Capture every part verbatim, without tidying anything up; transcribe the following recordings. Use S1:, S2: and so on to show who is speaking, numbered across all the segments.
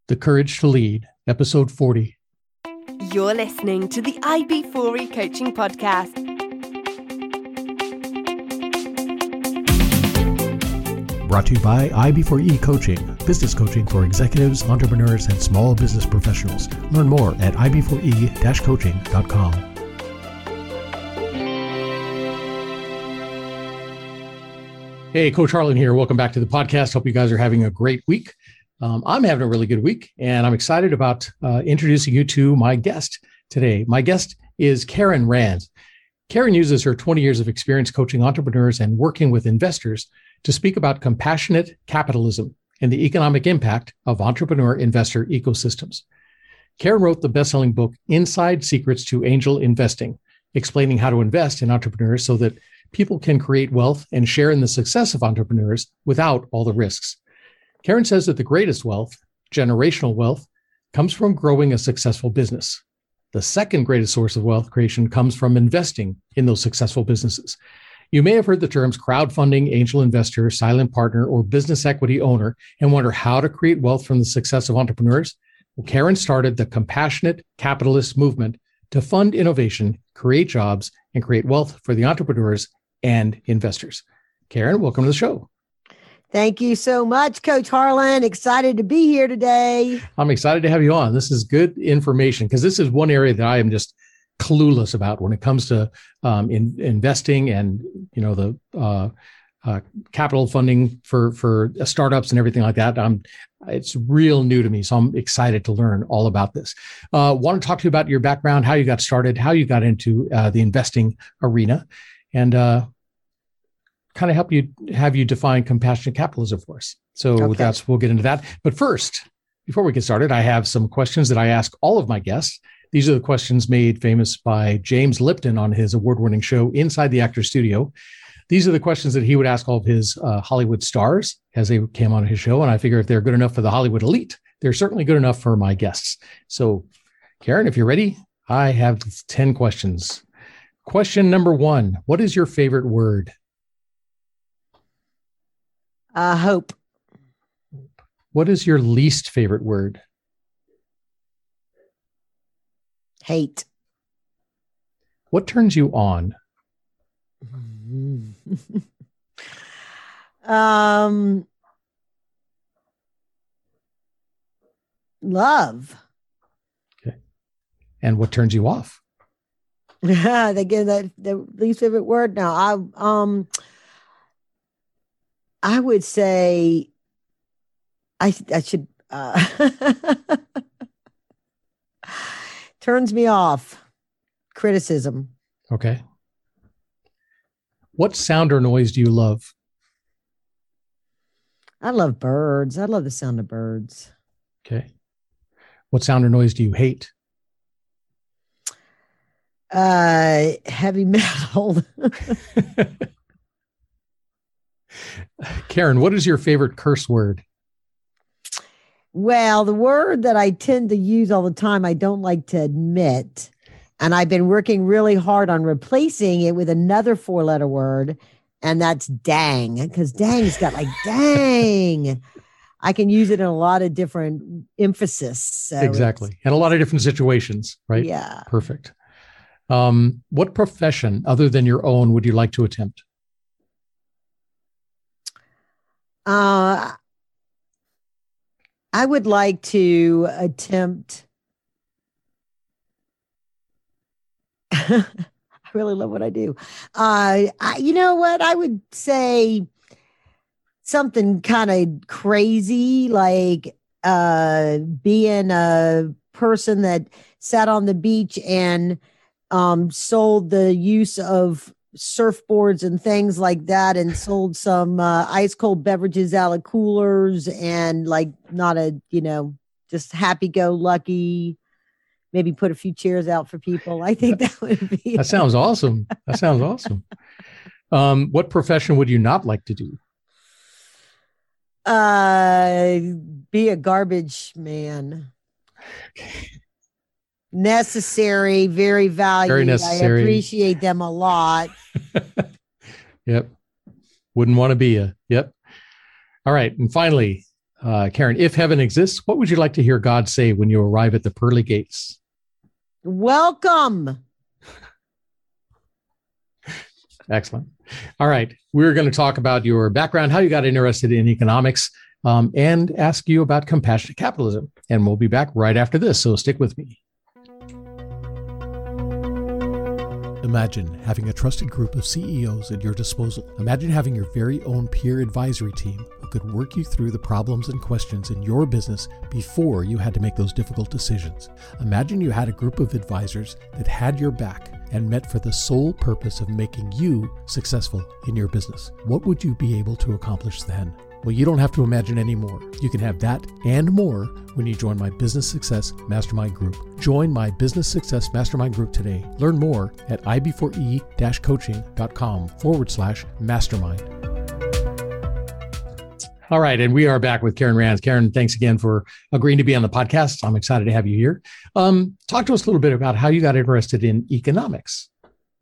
S1: The Courage to Lead, episode forty.
S2: You're listening to the I B four E Coaching Podcast.
S1: Brought to you by I B four E Coaching, business coaching for executives, entrepreneurs, and small business professionals. Learn more at I B four E coaching dot com. Hey, Coach Harlan here. Welcome back to the podcast. Hope you guys are having a great week. Um, I'm having a really good week, and I'm excited about uh, introducing you to my guest today. My guest is Karen Rand. Karen uses her twenty years of experience coaching entrepreneurs and working with investors to speak about compassionate capitalism and the economic impact of entrepreneur-investor ecosystems. Karen wrote the best-selling book, Inside Secrets to Angel Investing, explaining how to invest in entrepreneurs so that people can create wealth and share in the success of entrepreneurs without all the risks. Karen says that the greatest wealth, generational wealth, comes from growing a successful business. The second greatest source of wealth creation comes from investing in those successful businesses. You may have heard the terms crowdfunding, angel investor, silent partner, or business equity owner and wonder how to create wealth from the success of entrepreneurs. Well, Karen started the compassionate capitalist movement to fund innovation, create jobs, and create wealth for the entrepreneurs and investors. Karen, welcome to the show.
S3: Thank you so much, Coach Harlan. Excited to be here today.
S1: I'm excited to have you on. This is good information because this is one area that I am just clueless about when it comes to um, in, investing and, you know, the uh, uh, capital funding for for startups and everything like that. Um, it's real new to me, so I'm excited to learn all about this. Uh, want to talk to you about your background, how you got started, how you got into uh, the investing arena, and uh, kind of help you have you define compassionate capitalism for us. So okay. that's we'll get into that. But first, before we get started, I have some questions that I ask all of my guests. These are the questions made famous by James Lipton on his award-winning show, Inside the Actor's Studio. These are the questions that he would ask all of his uh, Hollywood stars as they came on his show. And I figure if they're good enough for the Hollywood elite, they're certainly good enough for my guests. So, Karen, if you're ready, I have ten questions. Question number one, what is your favorite word?
S3: Uh, hope.
S1: What is your least favorite word?
S3: Hate.
S1: What turns you on?
S3: um, love.
S1: Okay. And what turns you off?
S3: Again, that the least favorite word. Now, I um, I would say, I I should. Uh, turns me off. Criticism.
S1: Okay. What sound or noise do you love?
S3: I love birds. I love the sound of birds.
S1: Okay. What sound or noise do you hate?
S3: Uh, heavy metal.
S1: Karen, what is your favorite curse word?
S3: Well, the word that I tend to use all the time, I don't like to admit, and I've been working really hard on replacing it with another four-letter word, and that's dang, because dang's got like, dang. I can use it in a lot of different emphasis. So
S1: exactly. And a lot of different situations, right?
S3: Yeah.
S1: Perfect. Um, what profession other than your own would you like to attempt?
S3: Uh, I would like to attempt. I really love what I do. Uh, I, you know what? I would say something kind of crazy, like uh, being a person that sat on the beach and um, sold the use of surfboards and things like that, and sold some uh, ice cold beverages out of coolers, and like not a, you know, just happy go lucky, maybe put a few chairs out for people. I think that would be.
S1: That sounds awesome. That sounds awesome. Um, what profession would you not like to do?
S3: Uh, be a garbage man. Necessary, very valued.
S1: Very necessary.
S3: I appreciate them a lot.
S1: Yep. Wouldn't want to be a, yep. All right. And finally, Uh, Karen, if heaven exists, what would you like to hear God say when you arrive at the pearly gates?
S3: Welcome.
S1: Excellent. All right. We're going to talk about your background, how you got interested in economics, um, and ask you about compassionate capitalism. And we'll be back right after this. So stick with me. Imagine having a trusted group of C E Os at your disposal. Imagine having your very own peer advisory team who could work you through the problems and questions in your business before you had to make those difficult decisions. Imagine you had a group of advisors that had your back and met for the sole purpose of making you successful in your business. What would you be able to accomplish then? Well, you don't have to imagine anymore. You can have that and more when you join my Business Success Mastermind Group. Join my Business Success Mastermind Group today. Learn more at I B four E coaching.com forward slash mastermind. All right, and we are back with Karen Rands. Karen, thanks again for agreeing to be on the podcast. I'm excited to have you here. Um, talk to us a little bit about how you got interested in economics.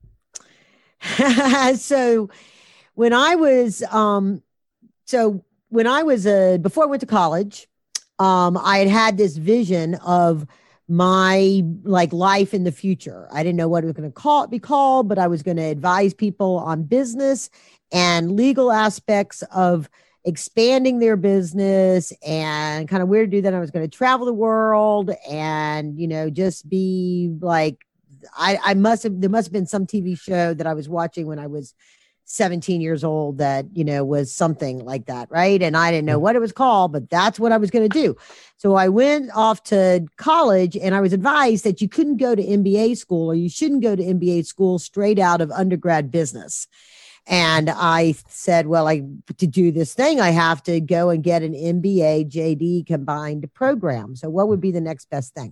S3: so when I was, um, so when I was, uh, before I went to college, um, I had had this vision of my like life in the future. I didn't know what it was going to call it, be called, but I was going to advise people on business and legal aspects of expanding their business and kind of where to do that. I was going to travel the world and, you know, just be like, I, I must have, there must have been some T V show that I was watching when I was seventeen years old that, you know, was something like that. Right. And I didn't know what it was called, but that's what I was going to do. So I went off to college and I was advised that you couldn't go to M B A school or you shouldn't go to M B A school straight out of undergrad business. And I said, well, I to do this thing, I have to go and get an M B A J D combined program. So what would be the next best thing?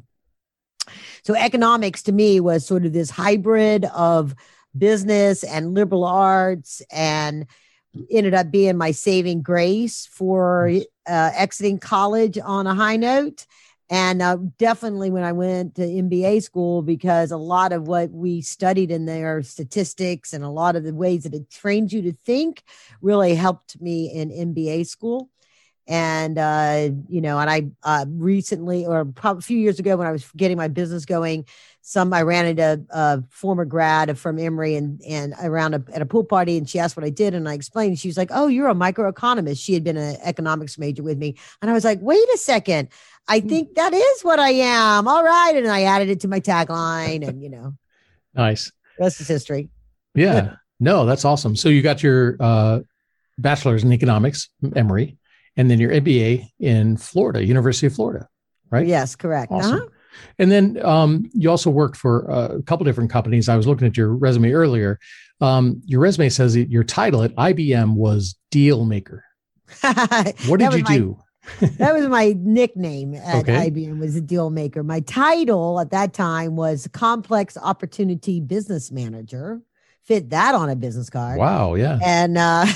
S3: So economics to me was sort of this hybrid of business and liberal arts, and ended up being my saving grace for uh, exiting college on a high note. And uh, definitely when I went to M B A school, because a lot of what we studied in there, statistics and a lot of the ways that it trained you to think, really helped me in M B A school. And, uh, you know, and I uh, recently, or probably a few years ago when I was getting my business going, some, I ran into a former grad from Emory and, and around a, at a pool party, and she asked what I did. And I explained, she was like, oh, you're a microeconomist. She had been an economics major with me. And I was like, wait a second. I think that is what I am. All right. And I added it to my tagline and, you know,
S1: nice.
S3: Rest is history.
S1: Yeah, no, that's awesome. So you got your uh, bachelor's in economics, Emory, and then your M B A in Florida, University of Florida, right?
S3: Yes, correct.
S1: Awesome.
S3: Uh-huh.
S1: And then um, you also worked for a couple different companies. I was looking at your resume earlier. Um, your resume says that your title at I B M was deal maker. What did you
S3: my,
S1: do?
S3: That was my nickname at
S1: okay.
S3: I B M, was a deal maker. My title at that time was complex opportunity business manager. Fit that on a business card.
S1: Wow. Yeah.
S3: And, uh,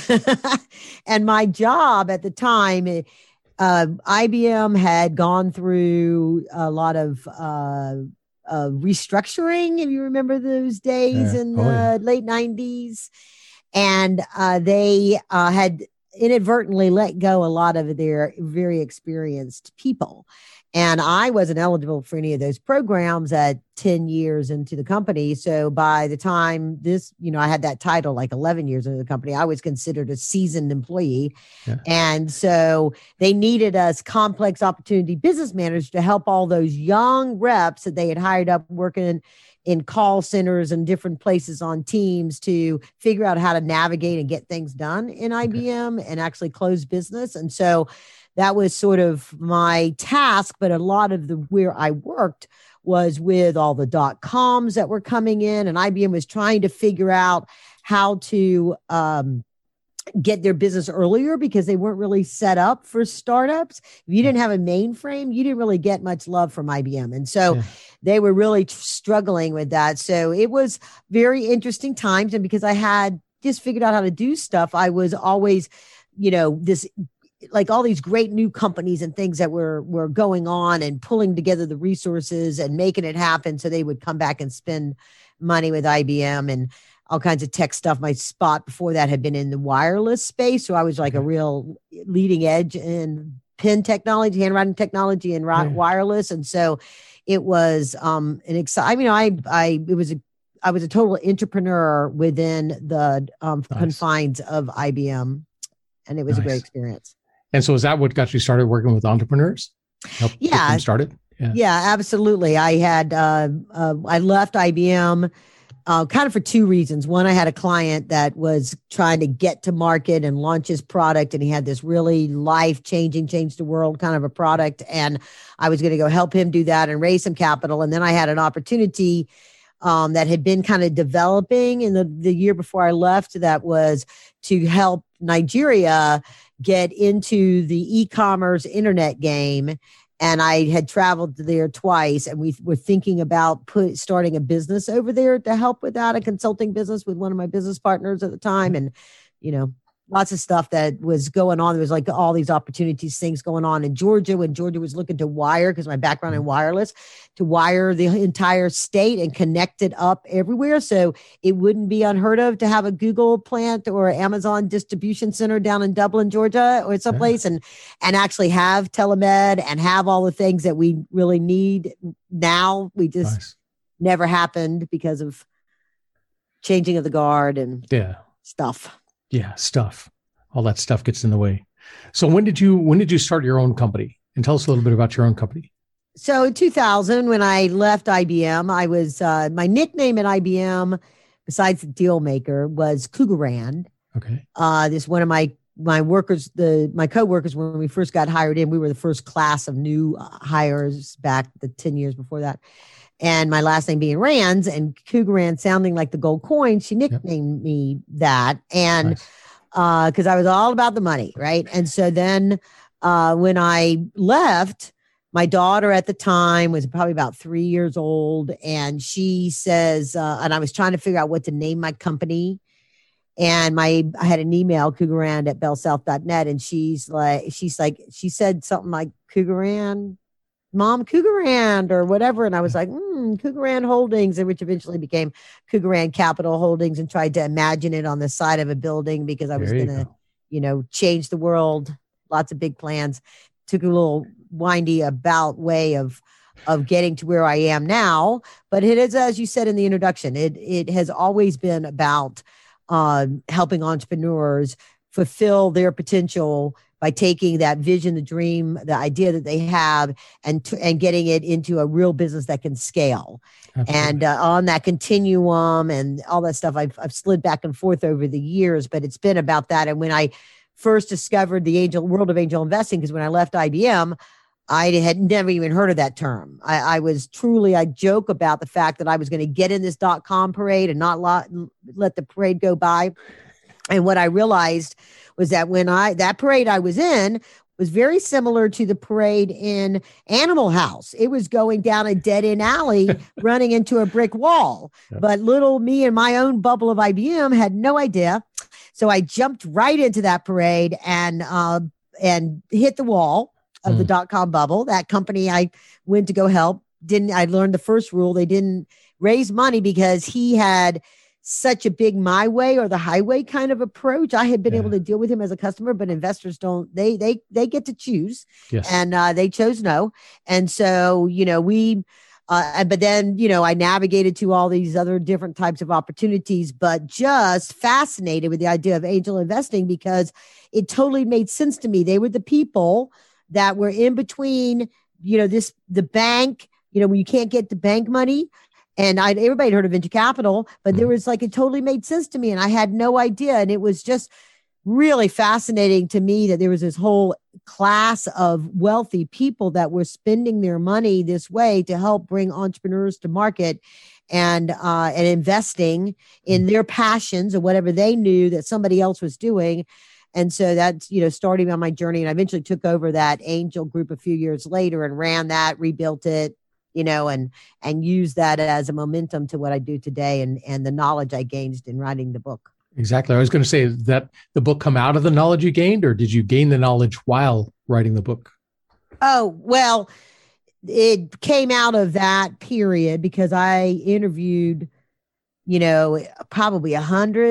S3: and my job at the time, uh, I B M had gone through a lot of, uh, uh, restructuring. If you remember those days
S1: yeah.
S3: in
S1: oh,
S3: the
S1: yeah.
S3: late nineties, and, uh, they, uh, had inadvertently let go a lot of their very experienced people. And I wasn't eligible for any of those programs at ten years into the company. So by the time this, you know, I had that title like eleven years into the company, I was considered a seasoned employee. Yeah. And so they needed us complex opportunity business managers to help all those young reps that they had hired up working in, in call centers and different places on teams to figure out how to navigate and get things done in I B M okay. and actually close business. And so that was sort of my task, but a lot of the where I worked was with all the dot coms that were coming in, and I B M was trying to figure out how to um, get their business earlier because they weren't really set up for startups. If you didn't have a mainframe, you didn't really get much love from I B M. And so yeah. they were really t- struggling with that. So it was very interesting times. And because I had just figured out how to do stuff, I was always, you know, this like all these great new companies and things that were, were going on and pulling together the resources and making it happen. So they would come back and spend money with I B M and all kinds of tech stuff. My spot before that had been in the wireless space. So I was like a real leading edge in pen technology, handwriting technology, and ri-
S1: Yeah.
S3: wireless. And so it was um, an exciting. I mean, I, I, it was a, I was a total entrepreneur within the um,
S1: Nice.
S3: confines of I B M, and it was a great
S1: Nice.
S3: experience.
S1: And so is that what got you started working with entrepreneurs? Help get
S3: Yeah.
S1: them started? Yeah.
S3: Yeah, absolutely. I had, uh, uh, I left I B M uh, kind of for two reasons. One, I had a client that was trying to get to market and launch his product, and he had this really life-changing, change the world kind of a product. And I was going to go help him do that and raise some capital. And then I had an opportunity um, that had been kind of developing in the, the year before I left, that was to help Nigeria get into the e-commerce internet game. And I had traveled there twice, and we were thinking about put, starting a business over there to help with that, a consulting business with one of my business partners at the time. And, you know, lots of stuff that was going on. There was like all these opportunities, things going on in Georgia when Georgia was looking to wire, because my background in wireless, to wire the entire state and connect it up everywhere. So it wouldn't be unheard of to have a Google plant or Amazon distribution center down in Dublin, Georgia, or someplace, yeah. and, and actually have telemed and have all the things that we really need now. We just nice. Never happened because of changing of the guard and
S1: yeah.
S3: stuff.
S1: Yeah, stuff. All that stuff gets in the way. So when did you when did you start your own company? And tell us a little bit about your own company.
S3: So in two thousand, when I left I B M, I was uh, my nickname at I B M, besides the deal maker, was Cougarand.
S1: Okay.
S3: Uh, this one of my my workers, the my coworkers, when we first got hired in, we were the first class of new hires back the ten years before that. And my last name being Rands, and Cougarand sounding like the gold coin, she nicknamed yep. me that. And nice. uh, because I was all about the money, right? And so then uh, when I left, my daughter at the time was probably about three years old. And she says, uh, and I was trying to figure out what to name my company. And my I had an email, Cougarand at bell south dot net. And she's like, she's like, she said something like Cougarand. Mom, Cougarand or whatever. And I was like, hmm, Cougarand Holdings, which eventually became Cougarand Capital Holdings, and tried to imagine it on the side of a building because I was going to, you know, change the world. Lots of big plans. Took a little windy about way of, of getting to where I am now. But it is, as you said in the introduction, it, it has always been about uh, helping entrepreneurs fulfill their potential by taking that vision, the dream, the idea that they have, and t- and getting it into a real business that can scale. Absolutely. And uh, on that continuum and all that stuff, I've I've slid back and forth over the years, but it's been about that. And when I first discovered the angel world of angel investing, because when I left I B M, I had never even heard of that term. I, I was truly, I joke about the fact that I was going to get in this dot-com parade and not lot, let the parade go by. And what I realized was that when I, that parade I was in was very similar to the parade in Animal House. It was going down a dead end alley, running into a brick wall. Yep. But little me in my own bubble of I B M had no idea. So I jumped right into that parade and, uh, and hit the wall of mm. the dot-com bubble. That company I went to go help didn't, I learned the first rule. They didn't raise money because he had such a big my way or the highway kind of approach. I had been yeah. able to deal with him as a customer, but investors don't, they, they, they get to choose.
S1: Yes.
S3: And uh, they chose no. And so, you know, we, uh, but then, you know, I navigated to all these other different types of opportunities, but just fascinated with the idea of angel investing because it totally made sense to me. They were the people that were in between, you know, this, the bank, you know, when you can't get the bank money. And I, everybody had heard of venture capital, but there was like, it totally made sense to me. And I had no idea. And it was just really fascinating to me that there was this whole class of wealthy people that were spending their money this way to help bring entrepreneurs to market and, uh, and investing in their passions or whatever they knew that somebody else was doing. And so that's, you know, starting on my journey. And I eventually took over that angel group a few years later and ran that, rebuilt it, you know, and, and use that as a momentum to what I do today and, and the knowledge I gained in writing the book.
S1: Exactly. I was going to say that the book come out of the knowledge you gained, or did you gain the knowledge while writing the book?
S3: Oh, well, it came out of that period because I interviewed, you know, probably a hundred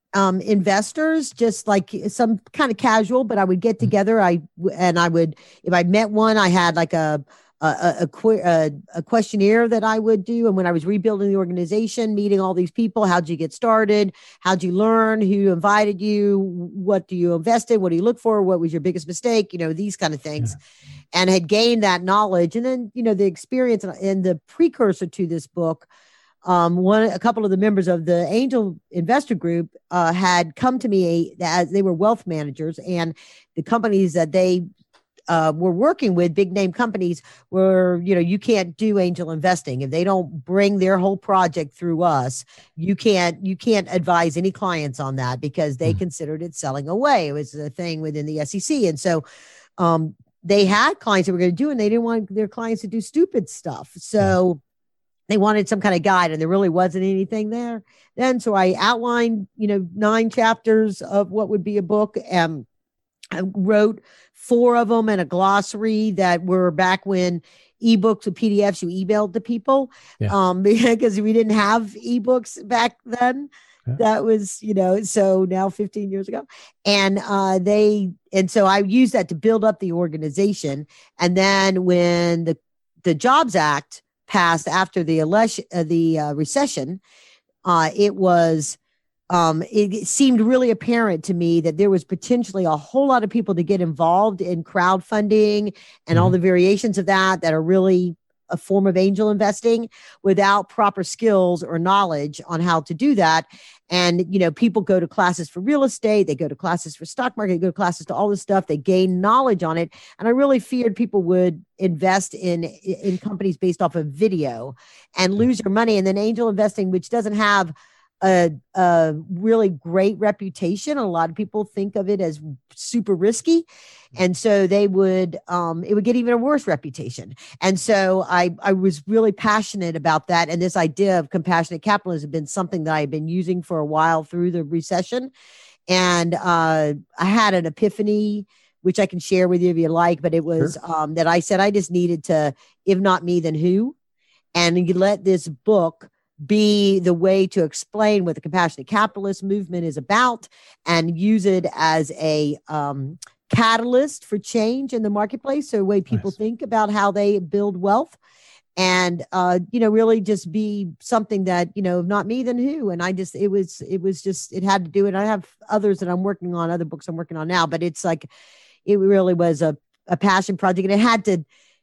S3: um, investors, just like some kind of casual, but I would get together. I, and I would, if I met one, I had like a, a, a, a, a questionnaire that I would do. And when I was rebuilding the organization, meeting all these people, how'd you get started? How'd you learn? Who invited you? What do you invest in? What do you look for? What was your biggest mistake? You know, these kind of things. Yeah. And had gained that knowledge. And then, you know, the experience and the precursor to this book, um, one, a couple of the members of the angel investor group uh, had come to me as they were wealth managers, and the companies that they Uh, we're working with, big name companies, where, you know, you can't do angel investing if they don't bring their whole project through us. You can't, you can't advise any clients on that because they mm. considered it selling away. It was a thing within the S E C. And so um, they had clients that were going to do, and they didn't want their clients to do stupid stuff. So mm. they wanted some kind of guide, and there really wasn't anything there then. So I outlined, you know, nine chapters of what would be a book. And I wrote four of them and a glossary that were back when ebooks and P D Fs you emailed to people, yeah. um, because we didn't have ebooks back then. Yeah. That was, you know, so now fifteen years ago. And uh, they, and so I used that to build up the organization. And then when the, the Jobs Act passed after the election, uh, the uh, recession, uh, it was, Um, it seemed really apparent to me that there was potentially a whole lot of people to get involved in crowdfunding and mm-hmm. all the variations of that that are really a form of angel investing without proper skills or knowledge on how to do that. And, you know, people go to classes for real estate, they go to classes for stock market, they go to classes to all this stuff, they gain knowledge on it. And I really feared people would invest in, in companies based off of video and lose their money. And then angel investing, which doesn't have A, a really great reputation. A lot of people think of it as super risky. And so they would, um, it would get even a worse reputation. And so I, I was really passionate about that. And this idea of compassionate capitalism has been something that I've been using for a while through the recession. And uh, I had an epiphany, which I can share with you if you like, but it was sure. um, that I said, I just needed to, if not me, then who? And you let this book be the way to explain what the compassionate capitalist movement is about and use it as a um, catalyst for change in the marketplace. So the way people nice. think about how they build wealth and, uh, you know, really just be something that, you know, not me, then who? And I just, it was, it was just, it had to do it. I have others that I'm working on, other books I'm working on now, but it's like, it really was a, a passion project, and it had to,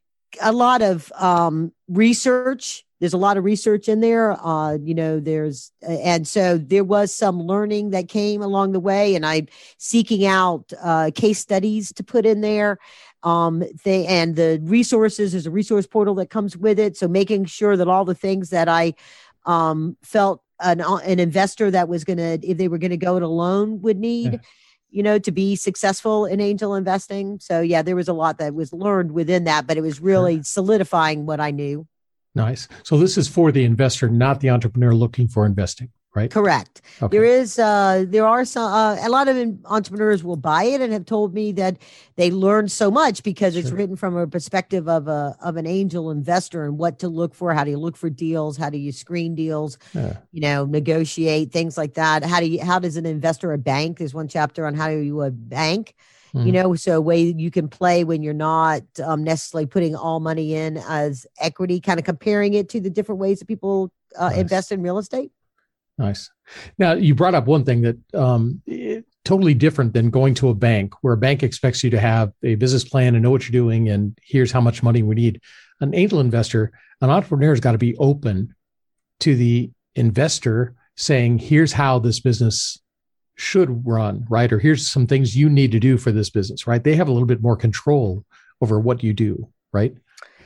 S3: a lot of um, research. There's a lot of research in there, uh, you know, there's, and so there was some learning that came along the way, and I'm seeking out uh, case studies to put in there. Um, they, and the resources, there's a resource portal that comes with it. So making sure that all the things that I um, felt an, an investor that was going to, if they were going to go it alone would need, yeah. you know, to be successful in angel investing. So yeah, there was a lot that was learned within that, but it was really sure. solidifying what I knew.
S1: Nice. So this is for the investor, not the entrepreneur looking for investing, right?
S3: Correct. Okay. There is, uh, there are some, uh, a lot of entrepreneurs will buy it and have told me that they learned so much because sure. it's written from a perspective of a, of an angel investor and what to look for. How do you look for deals? How do you screen deals? Yeah. You know, negotiate things like that. How do you, how does an investor a bank? There's one chapter on how do you a bank, mm. you know, so a way you can play when you're not um, necessarily putting all money in as equity, kind of comparing it to the different ways that people uh, nice. invest in real estate.
S1: Nice. Now, you brought up one thing that um, it, totally different than going to a bank, where a bank expects you to have a business plan and know what you're doing, and here's how much money we need. An angel investor, an entrepreneur has got to be open to the investor saying, here's how this business should run, right? Or here's some things you need to do for this business, right? They have a little bit more control over what you do, right?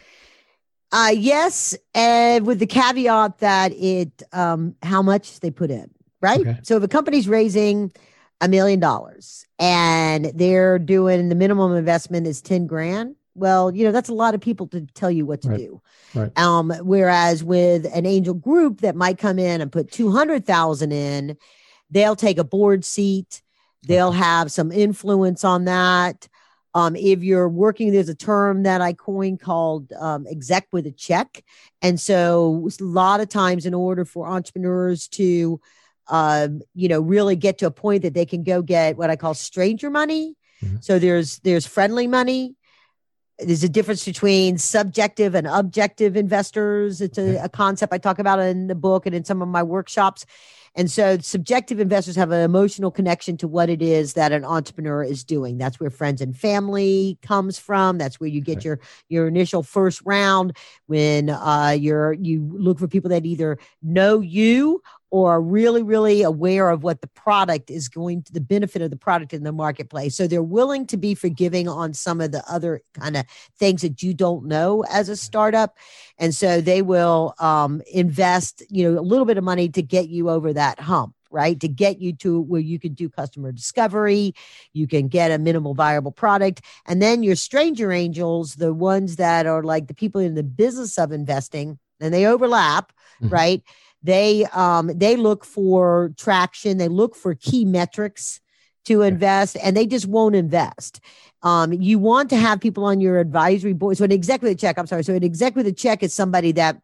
S3: Uh, yes, and with the caveat that it, um, how much they put in, right? Okay. So if a company's raising a million dollars and they're doing the minimum investment is ten grand, well, you know, that's a lot of people to tell you what to
S1: right.
S3: do.
S1: Right.
S3: Um, whereas with an angel group that might come in and put two hundred thousand in, they'll take a board seat. They'll have some influence on that. Um, if you're working, there's a term that I coined called um, exec with a check. And so a lot of times in order for entrepreneurs to um, you know, really get to a point that they can go get what I call stranger money. Mm-hmm. So there's there's friendly money. There's a difference between subjective and objective investors. It's a, a concept I talk about in the book and in some of my workshops. And so subjective investors have an emotional connection to what it is that an entrepreneur is doing. That's where friends and family comes from. That's where you get your, your initial first round when uh, you're, you look for people that either know you or are really, really aware of what the product is going to, the benefit of the product in the marketplace. So they're willing to be forgiving on some of the other kind of things that you don't know as a startup. And so they will um, invest, you know, a little bit of money to get you over that hump, right? To get you to where you can do customer discovery, you can get a minimal viable product. And then your stranger angels, the ones that are like the people in the business of investing, and they overlap, mm-hmm. right? They um they look for traction. They look for key metrics to invest, and they just won't invest. Um, you want to have people on your advisory board. So an exec with a check, I'm sorry. So an exec with a check is somebody that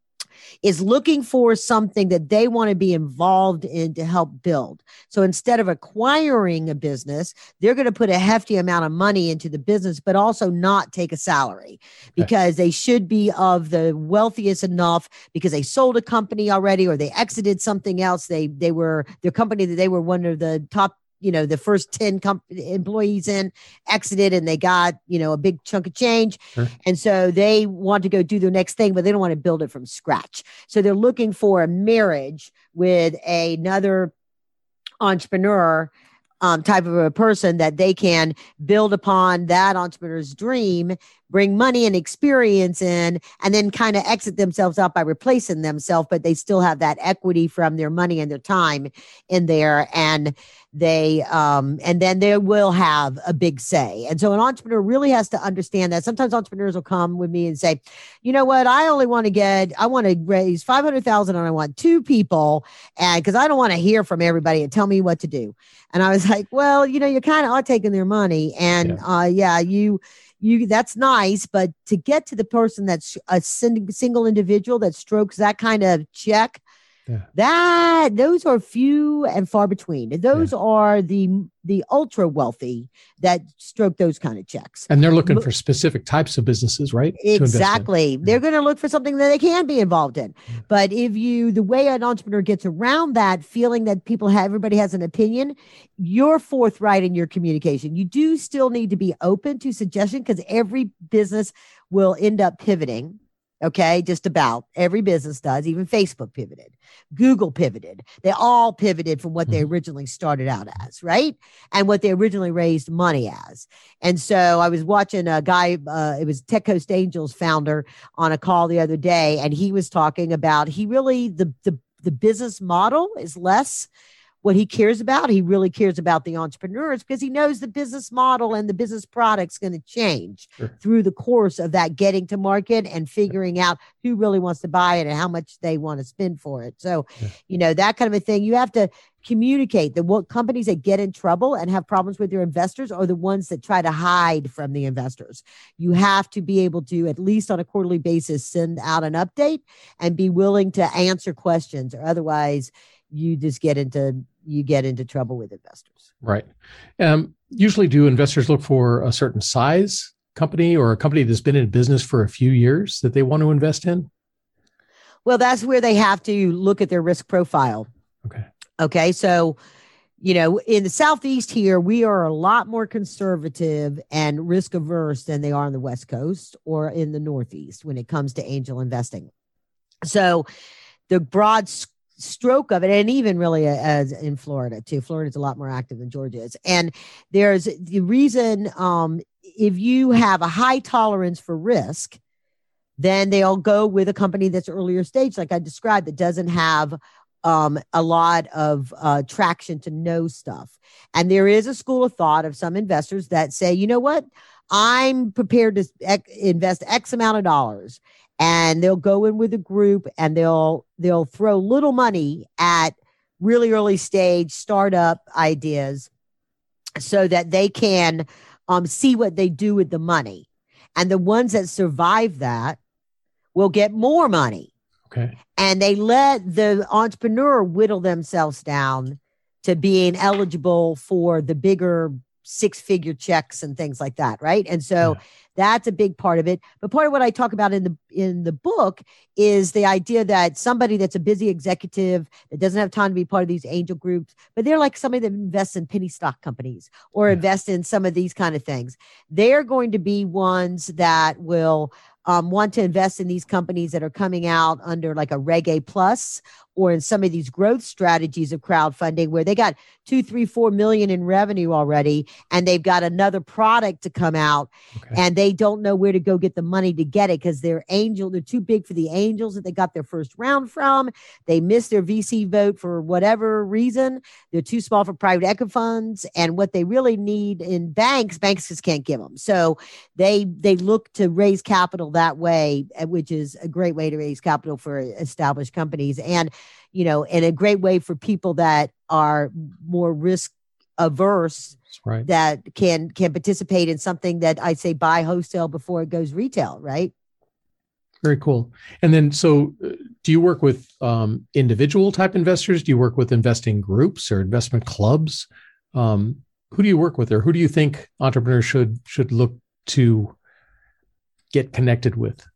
S3: is looking for something that they want to be involved in to help build. So instead of acquiring a business, they're going to put a hefty amount of money into the business, but also not take a salary because okay. they should be of the wealthiest enough because they sold a company already or they exited something else. They, they were their company that they were one of the top, you know, the first ten com- employees in exited and they got, you know, a big chunk of change. Sure. And so they want to go do their next thing, but they don't want to build it from scratch. So they're looking for a marriage with another entrepreneur um, type of a person that they can build upon that entrepreneur's dream, bring money and experience in, and then kind of exit themselves out by replacing themselves, but they still have that equity from their money and their time in there. And they, um, and then they will have a big say. And so an entrepreneur really has to understand that. Sometimes entrepreneurs will come with me and say, you know what, I only want to get, I want to raise five hundred thousand and I want two people. And because I don't want to hear from everybody and tell me what to do. And I was like, well, you know, you kind of are taking their money and, yeah. uh, yeah, you, You that's nice, but to get to the person that's a sin- single individual that strokes that kind of check, yeah. that those are few and far between. Those yeah. are the the ultra wealthy that stroke those kind of checks.
S1: And they're looking for specific types of businesses, right?
S3: Exactly. They're going to look for something that they can be involved in. Yeah. But if you, the way an entrepreneur gets around that, feeling that people have, everybody has an opinion, you're forthright in your communication. You do still need to be open to suggestion because every business will end up pivoting. Okay, just about every business does. Even Facebook pivoted, Google pivoted. They all pivoted from what they originally started out as, right? And what they originally raised money as. And so I was watching a guy, uh, it was Tech Coast Angels founder on a call the other day, and he was talking about he really, the the the business model is less what he cares about. He really cares about the entrepreneurs because he knows the business model and the business product's going to change sure. through the course of that getting to market and figuring out who really wants to buy it and how much they want to spend for it. So, yeah. you know, that kind of a thing. You have to communicate that what companies that get in trouble and have problems with their investors are the ones that try to hide from the investors. You have to be able to, at least on a quarterly basis, send out an update and be willing to answer questions, or otherwise you just get into you get into trouble with investors.
S1: Right. Um, usually do investors look for a certain size company or a company that's been in business for a few years that they want to invest in?
S3: Well, that's where they have to look at their risk profile.
S1: Okay.
S3: Okay. So, you know, in the Southeast here, we are a lot more conservative and risk averse than they are on the West Coast or in the Northeast when it comes to angel investing. So the broad stroke of it, and even really as in Florida too. Florida is a lot more active than Georgia is. And there's the reason, um, if you have a high tolerance for risk, then they'll go with a company that's earlier stage, like I described, that doesn't have um, a lot of uh, traction to know stuff. And there is a school of thought of some investors that say, you know what, I'm prepared to ec- invest X amount of dollars. And they'll go in with a group and they'll they'll throw little money at really early stage startup ideas so that they can um, see what they do with the money. And the ones that survive that will get more money.
S1: Okay.
S3: And they let the entrepreneur whittle themselves down to being eligible for the bigger six figure checks and things like that. Right. And so yeah. that's a big part of it. But part of what I talk about in the, in the book is the idea that somebody that's a busy executive that doesn't have time to be part of these angel groups, but they're like somebody that invests in penny stock companies or yeah. invest in some of these kind of things. They're going to be ones that will Um, want to invest in these companies that are coming out under like a Reg A plus, or in some of these growth strategies of crowdfunding where they got two, three, four million in revenue already, and they've got another product to come out, okay. and they don't know where to go get the money to get it because they're angel, they're too big for the angels that they got their first round from. They missed their V C vote for whatever reason. They're too small for private equity funds, and what they really need in banks, banks just can't give them. So they they look to raise capital that way, which is a great way to raise capital for established companies, and you know, and a great way for people that are more risk averse,
S1: right.
S3: that can can participate in something that I say buy wholesale before it goes retail, right?
S1: Very cool. And then, so uh, do you work with um, individual type investors? Do you work with investing groups or investment clubs? Um, who do you work with, or who do you think entrepreneurs should should look to get connected with?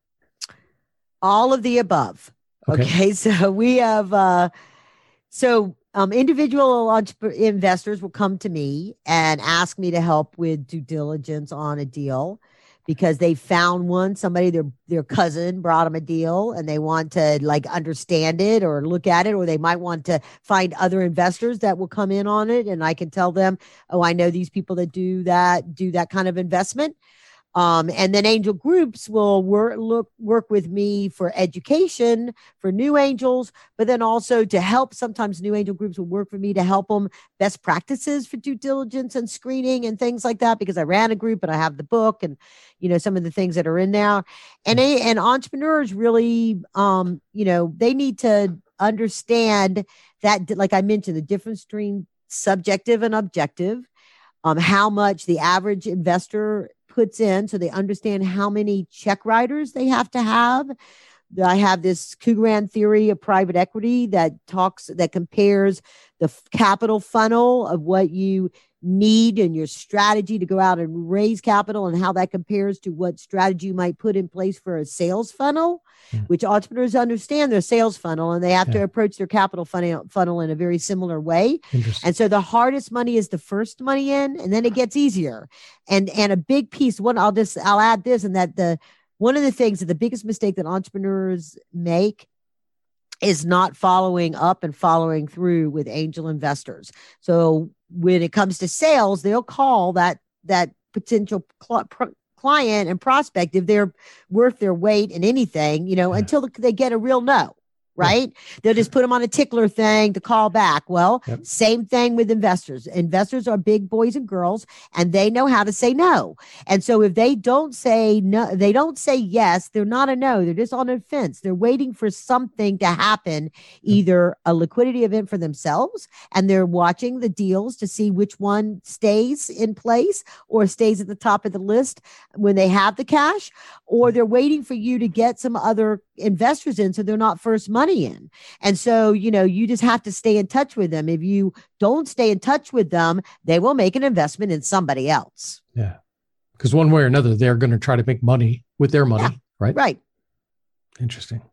S3: All of the above. Okay. okay so we have, uh, so um, individual entrep- investors will come to me and ask me to help with due diligence on a deal because they found one, somebody, their, their cousin brought them a deal and they want to like understand it or look at it, or they might want to find other investors that will come in on it. And I can tell them, oh, I know these people that do that, do that kind of investment. Um, and then angel groups will work, look, work with me for education for new angels, but then also to help. Sometimes new angel groups will work for me to help them best practices for due diligence and screening and things like that, because I ran a group and I have the book and, you know, some of the things that are in there. And, and entrepreneurs really, um, you know, they need to understand that, like I mentioned, the difference between subjective and objective, um, how much the average investor puts in, so they understand how many check writers they have to have. I have this Kugran theory of private equity that talks, that compares the f- capital funnel of what you need and your strategy to go out and raise capital, and how that compares to what strategy you might put in place for a sales funnel, mm. which entrepreneurs understand their sales funnel, and they have yeah. to approach their capital funnel, funnel in a very similar way. And so the hardest money is the first money in, and then it gets easier. And, and a big piece, one, I'll just, I'll add this, and that the, one of the things that the biggest mistake that entrepreneurs make is not following up and following through with angel investors. So when it comes to sales, they'll call that, that potential cl- pr- client and prospect if they're worth their weight in anything, you know, yeah. until they get a real no. Right. Yeah. They'll just put them on a tickler thing to call back. Well, yep. Same thing with investors. Investors are big boys and girls, and they know how to say no. And so if they don't say no, they don't say yes, they're not a no. They're just on a fence. They're waiting for something to happen, either a liquidity event for themselves, and they're watching the deals to see which one stays in place or stays at the top of the list when they have the cash, or they're waiting for you to get some other investors in so they're not first money in. And so, you know, you just have to stay in touch with them. If you don't stay in touch with them, they will make an investment in somebody else.
S1: Yeah. Because one way or another, they're going to try to make money with their money, yeah, right?
S3: Right.
S1: Interesting.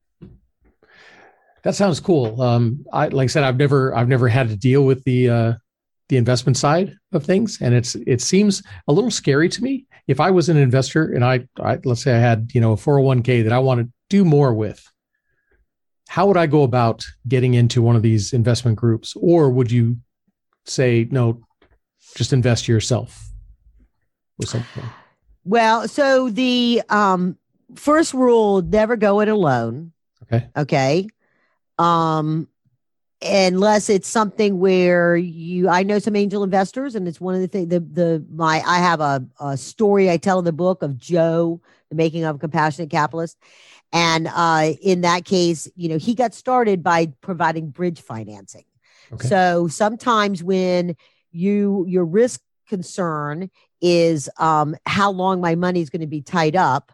S1: That sounds cool. Um, I, like I said, I've never, I've never had to deal with the, uh, the investment side of things. And it's, it seems a little scary to me. If I was an investor and I, I let's say I had, you know, a four oh one k that I want to do more with, how would I go about getting into one of these investment groups? Or would you say, no, just invest yourself with something?
S3: Well, so the um, first rule, never go it alone.
S1: Okay.
S3: Okay. Um, unless it's something where you, I know some angel investors, and it's one of the things, the, the, my, I have a, a story I tell in the book of Joe, the making of a compassionate capitalist. And uh, in that case, you know, he got started by providing bridge financing. Okay. So sometimes when you, your risk concern is um, how long my money is going to be tied up,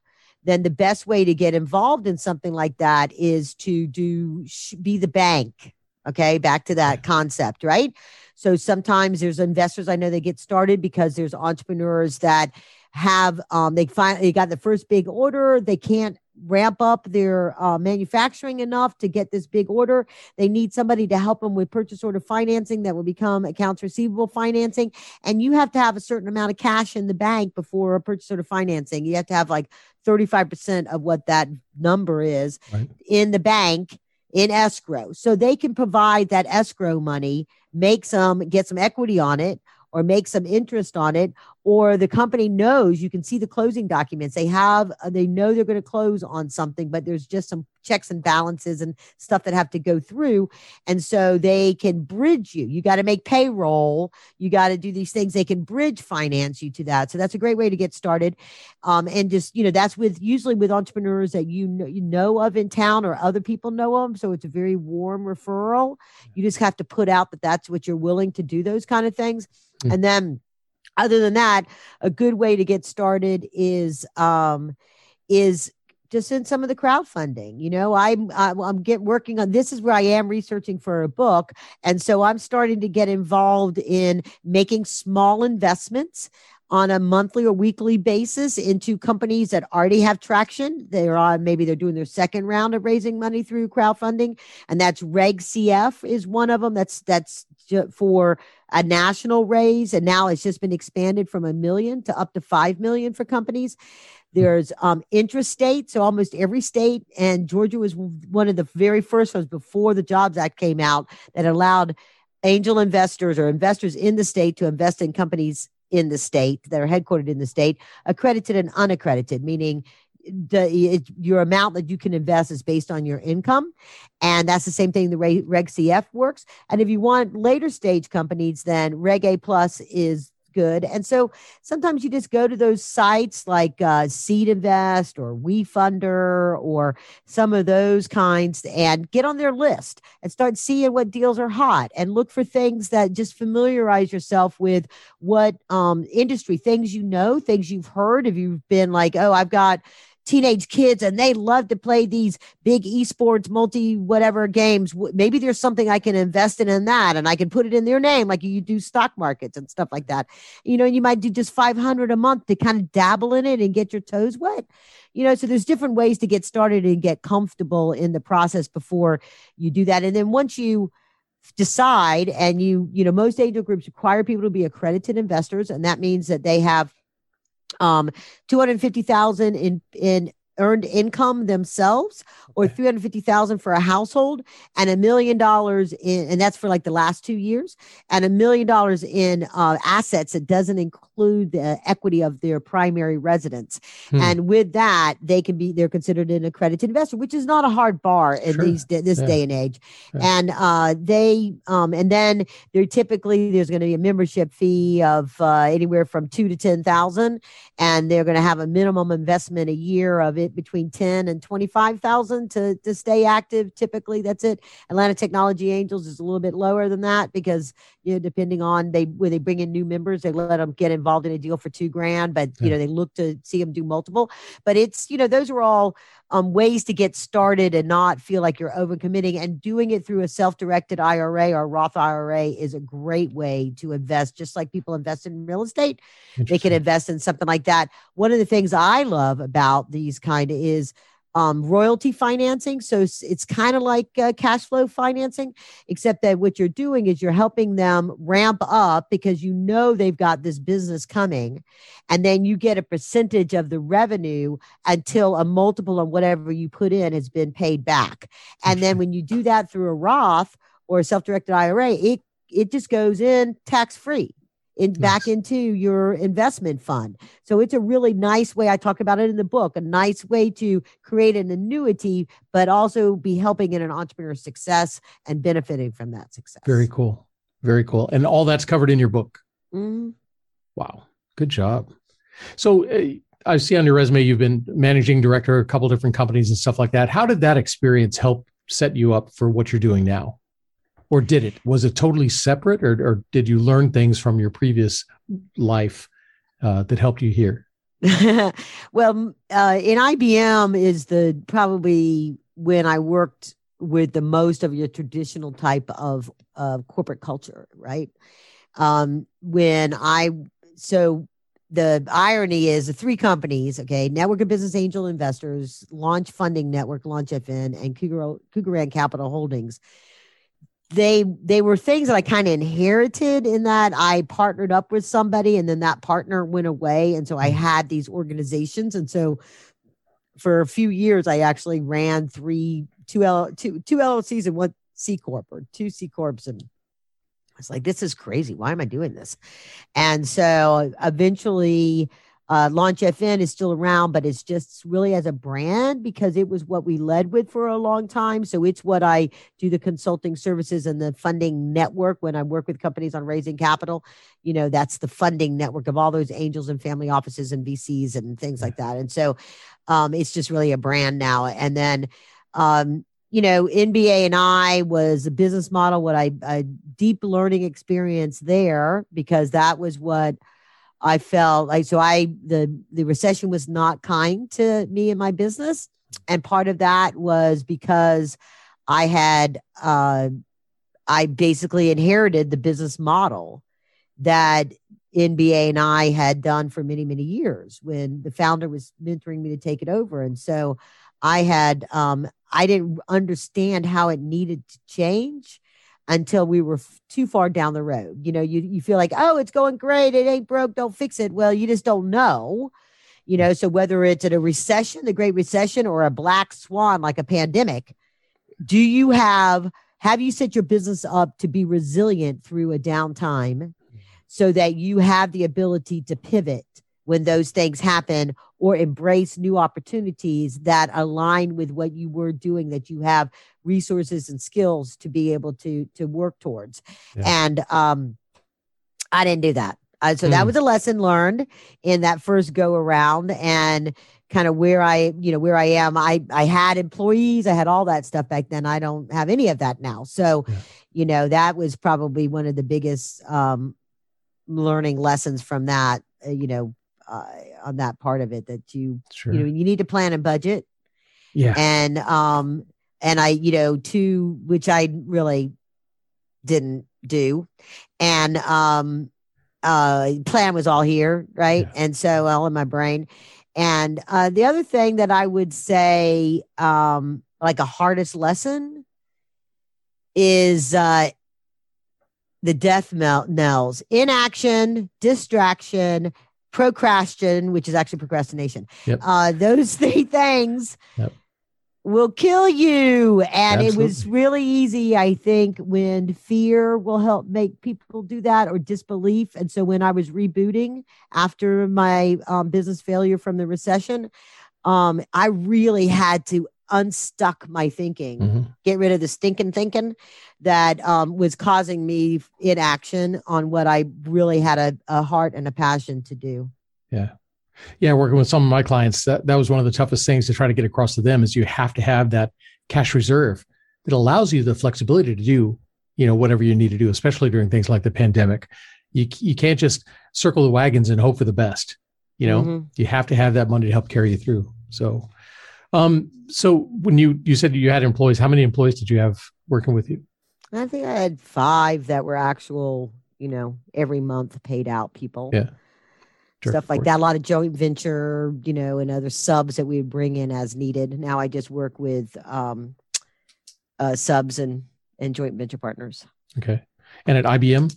S3: then the best way to get involved in something like that is to do be the bank. Okay, back to that concept, right? So sometimes there's investors, I know they get started because there's entrepreneurs that have, um, they finally got the first big order. They can't ramp up their uh, manufacturing enough to get this big order. They need somebody to help them with purchase order financing that will become accounts receivable financing. And you have to have a certain amount of cash in the bank before a purchase order financing. You have to have like thirty-five percent of what that number is right. in the bank in escrow. So they can provide that escrow money, make some, get some equity on it, or make some interest on it, or the company knows, you can see the closing documents. They have, they know they're going to close on something, but there's just some checks and balances and stuff that have to go through. And so they can bridge you. You got to make payroll. You got to do these things. They can bridge finance you to that. So that's a great way to get started. Um, and just, you know, that's with usually with entrepreneurs that you know, you know of in town or other people know them. So it's a very warm referral. You just have to put out that that's what you're willing to do, those kind of things. Mm-hmm. And then other than that, a good way to get started is, um, is just in some of the crowdfunding. You know, I'm, I'm, I'm get working on, this is where I am researching for a book. And so I'm starting to get involved in making small investments on a monthly or weekly basis into companies that already have traction. They're on, maybe they're doing their second round of raising money through crowdfunding. And that's Reg C F is one of them. That's, that's for a national raise. And now it's just been expanded from a million to up to five million for companies. There's um, intrastate. So almost every state, and Georgia was one of the very first ones before the Jobs Act came out, that allowed angel investors or investors in the state to invest in companies in the state that are headquartered in the state, accredited and unaccredited, meaning the it, your amount that you can invest is based on your income. And that's the same thing the Reg C F works. And if you want later stage companies, then Reg A Plus is good. And so sometimes you just go to those sites like uh, Seed Invest or WeFunder or some of those kinds and get on their list and start seeing what deals are hot and look for things that just familiarize yourself with what um, industry, things you know, things you've heard. If you've been like, oh, I've got teenage kids and they love to play these big esports, multi whatever games. Maybe there's something I can invest in in that, and I can put it in their name, like you do stock markets and stuff like that. You know, you might do just five hundred a month to kind of dabble in it and get your toes wet. You know, so there's different ways to get started and get comfortable in the process before you do that. And then once you decide, and you, you know, most angel groups require people to be accredited investors, and that means that they have um, two hundred fifty thousand in, in earned income themselves, or three hundred fifty thousand for a household, and a million dollars in, and that's for like the last two years, and a million dollars in uh, assets that doesn't include the equity of their primary residence. Hmm. And with that, they can be, they're considered an accredited investor, which is not a hard bar in sure. these this yeah. day and age. Yeah. And uh, they, um, and then they're typically, there's going to be a membership fee of uh, anywhere from two to ten thousand, and they're going to have a minimum investment a year of it between ten and twenty-five thousand to, to stay active. Typically, that's it. Atlanta Technology Angels is a little bit lower than that because, you know, depending on they, when they bring in new members, they let them get involved in a deal for two grand, but, you yeah. know, they look to see them do multiple. But it's, you know, those are all um, ways to get started and not feel like you're overcommitting, and doing it through a self-directed I R A or Roth I R A is a great way to invest. Just like people invest in real estate, they can invest in something like that. One of the things I love about these kind of is um, royalty financing. So it's, it's kind of like uh, cash flow financing, except that what you're doing is you're helping them ramp up because you know they've got this business coming, and then you get a percentage of the revenue until a multiple of whatever you put in has been paid back. And then when you do that through a Roth or a self-directed I R A, it it just goes in tax-free. In back nice. Into your investment fund. So it's a really nice way. I talk about it in the book, a nice way to create an annuity, but also be helping in an entrepreneur's success and benefiting from that success.
S1: Very cool. Very cool. And all that's covered in your book.
S3: Mm-hmm.
S1: Wow. Good job. So uh, I see on your resume, you've been managing director, a couple different companies and stuff like that. How did that experience help set you up for what you're doing now? Or did it? Was it totally separate, or, or did you learn things from your previous life uh, that helped you here?
S3: Well, uh, in I B M is the probably when I worked with the most of your traditional type of uh, corporate culture, right? Um, when I so the irony is the three companies, okay, Network of Business Angel Investors, Launch Funding Network, Launch F N, and Cougar, Cougaran Capital Holdings. They they were things that I kind of inherited in that I partnered up with somebody and then that partner went away. And so I had these organizations. And so for a few years, I actually ran three, two, L, two, two L L Cs and one C Corp or two C Corps. And I was like, this is crazy. Why am I doing this? And so eventually uh, Launch F N is still around, but it's just really as a brand because it was what we led with for a long time. So it's what I do the consulting services and the funding network when I work with companies on raising capital. You know, that's the funding network of all those angels and family offices and V Cs and things like that. And so um, it's just really a brand now. And then, um, you know, N B A and I was a business model, what I, a deep learning experience there because that was what I felt like. So I, the, the recession was not kind to me and my business. And part of that was because I had, uh, I basically inherited the business model that N B A and I had done for many, many years when the founder was mentoring me to take it over. And so I had, um, I didn't understand how it needed to change until we were f- too far down the road. You know, you, you feel like, oh, it's going great. It ain't broke. Don't fix it. Well, you just don't know, you know, so whether it's in a recession, the Great Recession, or a black swan, like a pandemic, do you have, have you set your business up to be resilient through a downtime so that you have the ability to pivot when those things happen or embrace new opportunities that align with what you were doing, that you have resources and skills to be able to, to work towards. Yeah. And um, I didn't do that. Uh, so mm. that was a lesson learned in that first go around and kind of where I, you know, where I am. I, I had employees, I had all that stuff back then. I don't have any of that now. So, yeah. you know, that was probably one of the biggest um, learning lessons from that, uh, you know, Uh, on that part of it, that you, sure. you know, you need to plan and budget.
S1: Yeah.
S3: And, um, and I, you know, two, which I really didn't do. And, um, uh, plan was all here. Right. Yeah. And so all in my brain. And, uh, the other thing that I would say, um, like a hardest lesson is, uh, the death knells: inaction, distraction, procrastination, which is actually procrastination. Yep. Uh, those three things yep. will kill you. And Absolutely. It was really easy, I think, when fear will help make people do that, or disbelief. And so when I was rebooting after my um, business failure from the recession, um, I really had to unstuck my thinking, mm-hmm. get rid of the stinking thinking that um, was causing me inaction on what I really had a, a heart and a passion to do.
S1: Yeah. Yeah. Working with some of my clients, that, that was one of the toughest things to try to get across to them is you have to have that cash reserve that allows you the flexibility to do, you know, whatever you need to do, especially during things like the pandemic. You, you can't just circle the wagons and hope for the best. You know, mm-hmm. you have to have that money to help carry you through. So, Um, so when you, you said you had employees, how many employees did you have working with you?
S3: I think I had five that were actual, you know, every month paid out people.
S1: Yeah.
S3: Stuff like that. A lot of joint venture, you know, and other subs that we would bring in as needed. Now I just work with, um, uh, subs and, and joint venture partners.
S1: Okay. And at I B M?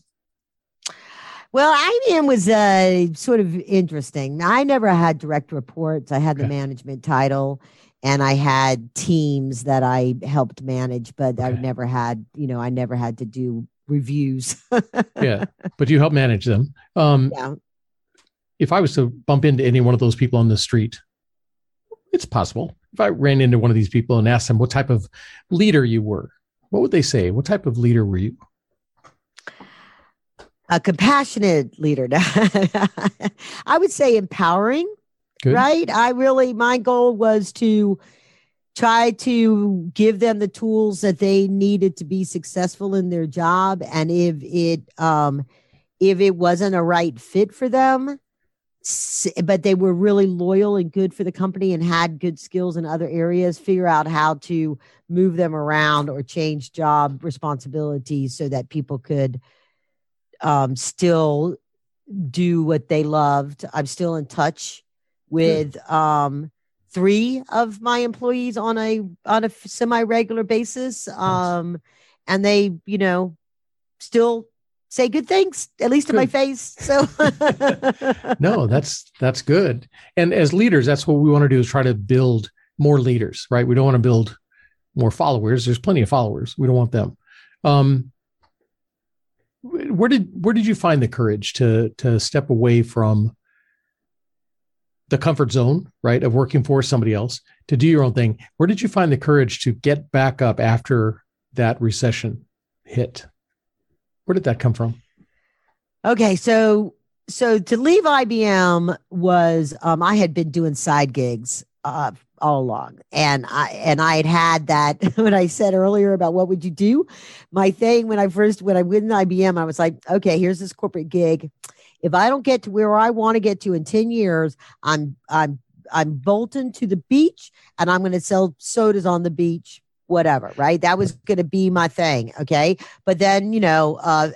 S3: Well, I B M was uh, sort of interesting. I never had direct reports. I had okay. the management title, and I had teams that I helped manage, but okay. I never had, you know, I never had to do reviews.
S1: Yeah, but you help manage them. Um, yeah. If I was to bump into any one of those people on the street, it's possible. If I ran into one of these people and asked them what type of leader you were, what would they say? What type of leader were you?
S3: A compassionate leader. I would say empowering, Good. Right? I really, my goal was to try to give them the tools that they needed to be successful in their job. And if it, um, if it wasn't a right fit for them, but they were really loyal and good for the company and had good skills in other areas, figure out how to move them around or change job responsibilities so that people could um, still do what they loved. I'm still in touch with um, three of my employees on a on a semi-regular basis. Um, nice. And they, you know, still say good things, at least good. To my face. So
S1: no, that's, that's good. And as leaders, that's what we want to do, is try to build more leaders, right? We don't want to build more followers. There's plenty of followers. We don't want them. Um, where did, where did you find the courage to, to step away from the comfort zone, right, of working for somebody else to do your own thing? Where did you find the courage to get back up after that recession hit? Where did that come from?
S3: Okay, so so to leave I B M was um, I had been doing side gigs uh, all along, and I and I had had that when I said earlier about what would you do. My thing when I first when I went in I B M, I was like, okay, here's this corporate gig. If I don't get to where I want to get to in ten years, I'm I'm I'm bolting to the beach, and I'm going to sell sodas on the beach. Whatever, right? That was going to be my thing. Okay. But then, you know, uh,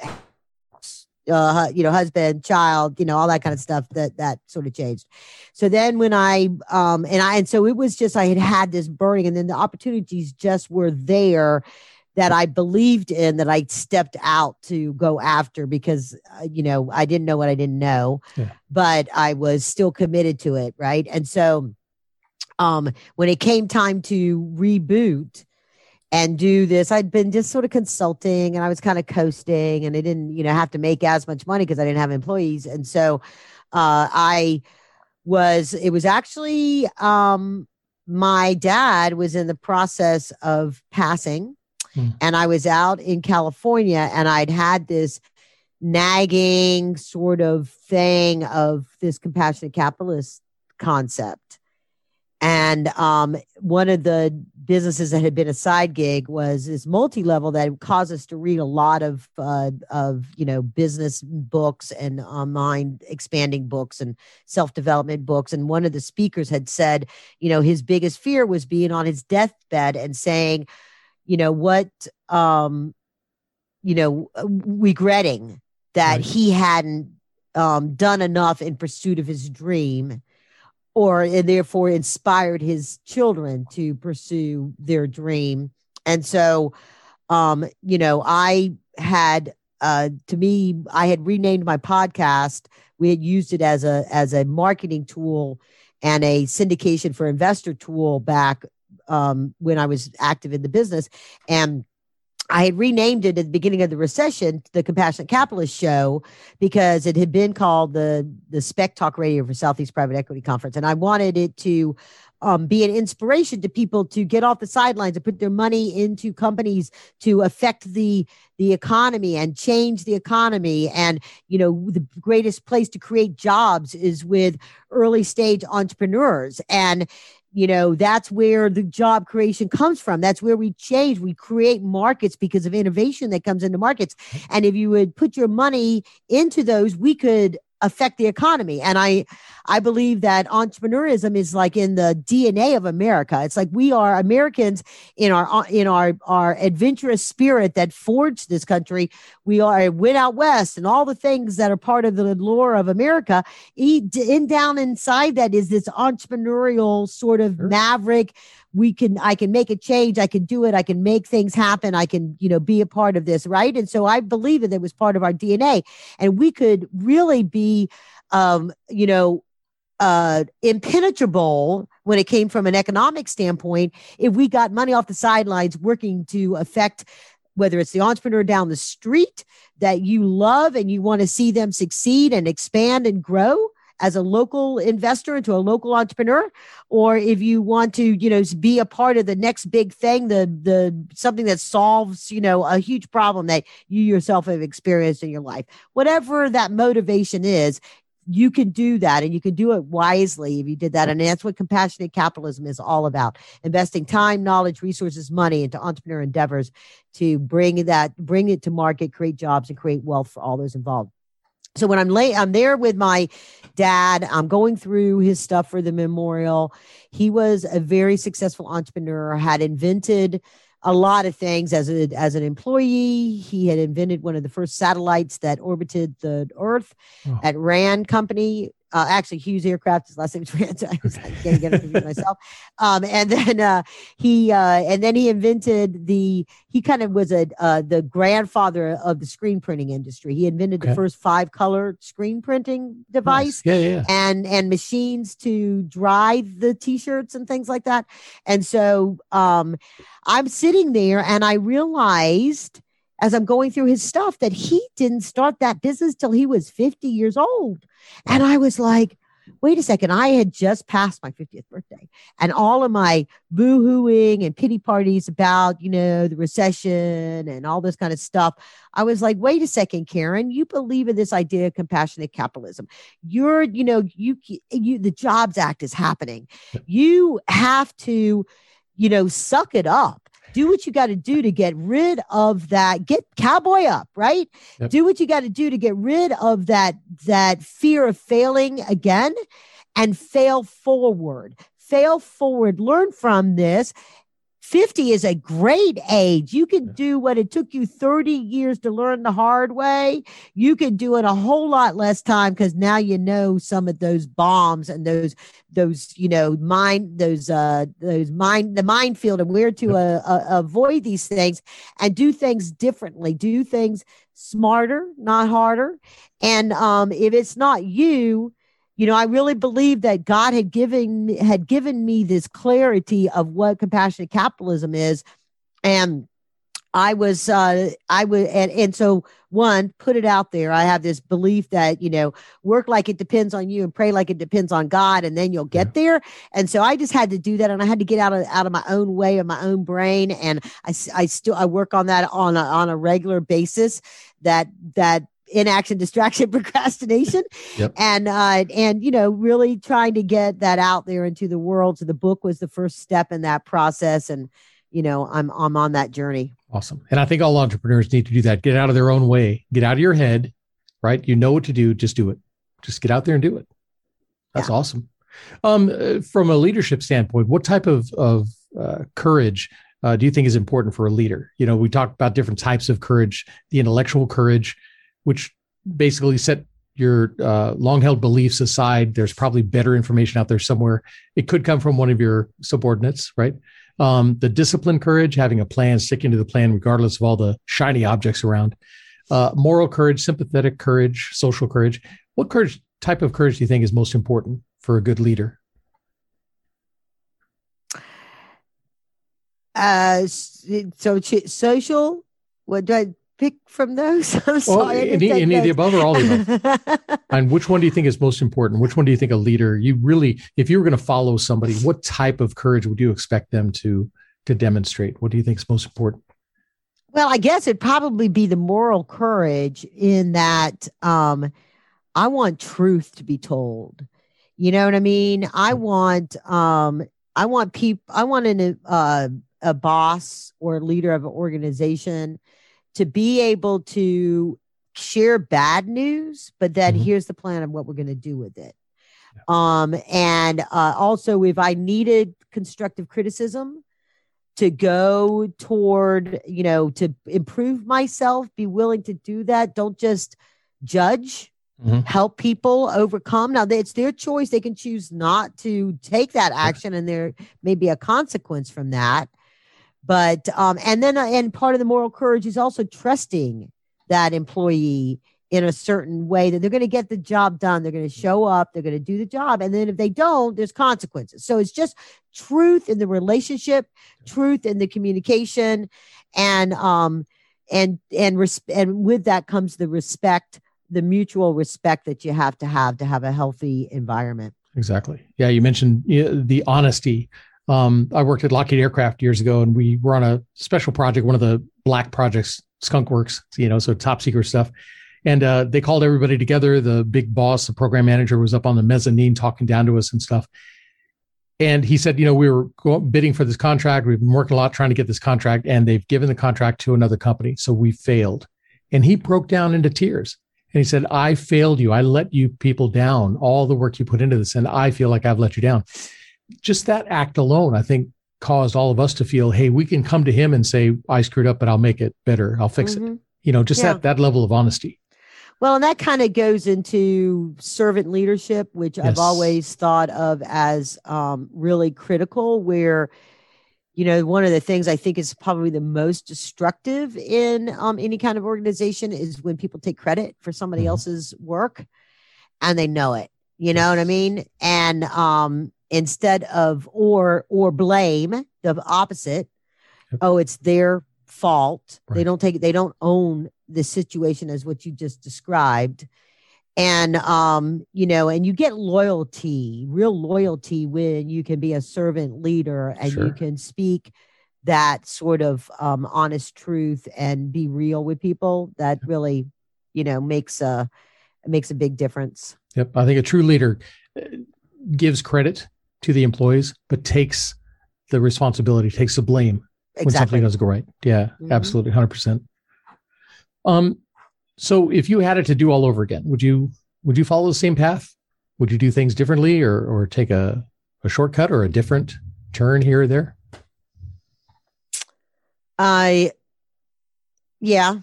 S3: uh, you know, husband, child, you know, all that kind of stuff that, that sort of changed. So then when I, um, and I, and so it was just, I had had this burning, and then the opportunities just were there that I believed in, that I stepped out to go after because, uh, you know, I didn't know what I didn't know, yeah. but I was still committed to it. Right. And so, um, when it came time to reboot, and do this, I'd been just sort of consulting, and I was kind of coasting, and I didn't, you know, have to make as much money because I didn't have employees. And so uh, I was, it was actually, um, my dad was in the process of passing, mm. and I was out in California, and I'd had this nagging sort of thing of this compassionate capitalist concept. And um, one of the businesses that had been a side gig was this multi-level that caused us to read a lot of, uh, of you know, business books and online expanding books and self-development books. And one of the speakers had said, you know, his biggest fear was being on his deathbed and saying, you know, what, um, you know, regretting that right. he hadn't um, done enough in pursuit of his dream, or and therefore inspired his children to pursue their dream. And so, um, you know, I had, uh, to me, I had renamed my podcast. We had used it as a, as a marketing tool and a syndication for investor tool back um, when I was active in the business. And I had renamed it at the beginning of the recession, the Compassionate Capitalist Show, because it had been called the, the Spec Talk Radio for Southeast Private Equity Conference. And I wanted it to um, be an inspiration to people to get off the sidelines and put their money into companies to affect the, the economy and change the economy. And, you know, the greatest place to create jobs is with early stage entrepreneurs. And you know, that's where the job creation comes from. That's where we change. We create markets because of innovation that comes into markets. And if you would put your money into those, we could affect the economy. And I, I believe that entrepreneurism is like in the D N A of America. It's like we are Americans in our, in our, our adventurous spirit that forged this country. We are went out west and all the things that are part of the lore of America. In down inside that is this entrepreneurial sort of sure. maverick. We can, I can make a change. I can do it. I can make things happen. I can, you know, be a part of this. Right. And so I believe that it was part of our D N A, and we could really be, um, you know, uh, impenetrable when it came from an economic standpoint. If we got money off the sidelines working to affect, whether it's the entrepreneur down the street that you love and you want to see them succeed and expand and grow as a local investor into a local entrepreneur, or if you want to, you know, be a part of the next big thing, the the something that solves, you know, a huge problem that you yourself have experienced in your life. Whatever that motivation is, you can do that, and you can do it wisely if you did that. And that's what compassionate capitalism is all about: investing time, knowledge, resources, money into entrepreneur endeavors to bring that, bring it to market, create jobs, and create wealth for all those involved. So when I'm late, I'm there with my dad. I'm going through his stuff for the memorial. He was a very successful entrepreneur, had invented a lot of things as a, as an employee. He had invented one of the first satellites that orbited the Earth oh. at RAND Company. Uh, actually, Hughes Aircraft, his last name was Rand, so I was like, getting get it myself. Um, and then uh, he uh, and then he invented the. He kind of was a uh, the grandfather of the screen printing industry. He invented okay. the first five color screen printing device,
S1: nice. yeah, yeah,
S3: and and machines to dry the T-shirts and things like that. And so um, I'm sitting there, and I realized as I'm going through his stuff that he didn't start that business till he was fifty years old. And I was like, wait a second, I had just passed my fiftieth birthday, and all of my boo-hooing and pity parties about, you know, the recession and all this kind of stuff. I was like, wait a second, Karen, you believe in this idea of compassionate capitalism. You're, you know, you, you, the Jobs Act is happening. You have to, you know, suck it up. Do what you got to do to get rid of that. Get cowboy up, right? Yep. Do what you got to do to get rid of that, that fear of failing again, and fail forward. Fail forward. Learn from this. fifty is a great age. You can do what it took you thirty years to learn the hard way. You can do it a whole lot less time because now you know some of those bombs and those, those, you know, mind, those, uh, those mind, the minefield, and where to uh, uh, avoid these things and do things differently, do things smarter, not harder. And um, if it's not you, you know, I really believe that God had given had given me this clarity of what compassionate capitalism is, and I was, uh, I would, and, and so one, put it out there. I have this belief that, you know, work like it depends on you and pray like it depends on God, and then you'll get yeah. there. And so I just had to do that, and I had to get out of out of my own way of my own brain, and I, I still I work on that on a, on a regular basis. That that. Inaction, distraction, procrastination, yep. and uh, and you know, really trying to get that out there into the world. So the book was the first step in that process, and you know, I'm I'm on that journey.
S1: Awesome, and I think all entrepreneurs need to do that. Get out of their own way. Get out of your head. Right, you know what to do. Just do it. Just get out there and do it. That's yeah. awesome. Um, from a leadership standpoint, what type of of uh, courage uh, do you think is important for a leader? You know, we talked about different types of courage. The intellectual courage, which basically set your uh, long-held beliefs aside. There's probably better information out there somewhere. It could come from one of your subordinates, right? Um, the disciplined courage, having a plan, sticking to the plan regardless of all the shiny objects around. Uh, moral courage, sympathetic courage, social courage. What courage type of courage do you think is most important for a good leader?
S3: Uh, so ch- social, what do I pick from those? I'm sorry.
S1: Well, any, any of the above or all of the above? And which one do you think is most important? Which one do you think a leader, you really, if you were going to follow somebody, what type of courage would you expect them to, to demonstrate? What do you think is most important?
S3: Well, I guess it'd probably be the moral courage in that um, I want truth to be told. You know what I mean? I want, um, I want people, I want an, uh, a boss or a leader of an organization to be able to share bad news, but then mm-hmm. here's the plan of what we're going to do with it. Yeah. Um, and uh, also, if I needed constructive criticism to go toward, you know, to improve myself, be willing to do that. Don't just judge, mm-hmm. help people overcome. Now, it's their choice. They can choose not to take that action, and there may be a consequence from that. But, um, and then, uh, and part of the moral courage is also trusting that employee in a certain way that they're going to get the job done. They're going to show up, they're going to do the job. And then if they don't, there's consequences. So it's just truth in the relationship, truth in the communication, and, um, and, and, res- and with that comes the respect, the mutual respect that you have to have to have a healthy environment. Exactly.
S1: Yeah. You mentioned you know, the honesty. Um, I worked at Lockheed Aircraft years ago, and we were on a special project, one of the black projects, Skunk Works, you know, so top secret stuff. And uh, they called everybody together. The big boss, the program manager, was up on the mezzanine talking down to us and stuff. And he said, you know, we were going, bidding for this contract. We've been working a lot trying to get this contract, and they've given the contract to another company. So we failed. And he broke down into tears. And he said, I failed you. I let you people down, all the work you put into this. And I feel like I've let you down. Just that act alone, I think, caused all of us to feel, hey, we can come to him and say, I screwed up, but I'll make it better. I'll fix mm-hmm. it. You know, just yeah. that, that level of honesty.
S3: Well, and that kind of goes into servant leadership, which yes. I've always thought of as um, really critical, where, you know, one of the things I think is probably the most destructive in um, any kind of organization is when people take credit for somebody mm-hmm. else's work and they know it, you know yes. what I mean? And um, instead of, or, or blame, the opposite, yep. oh, it's their fault. Right. They don't take it. They don't own the situation as what you just described. And, um, you know, and you get loyalty, real loyalty when you can be a servant leader and sure. you can speak that sort of um, honest truth and be real with people. That really, you know, makes a, makes a big difference.
S1: Yep. I think a true leader gives credit to the employees, but takes the responsibility, takes the blame when exactly. something doesn't go right. Yeah, mm-hmm. absolutely. one hundred percent. Um, so if you had it to do all over again, would you, would you follow the same path? Would you do things differently or, or take a, a shortcut or a different turn here or there?
S3: I, yeah,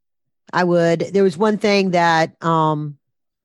S3: I would. There was one thing that, um,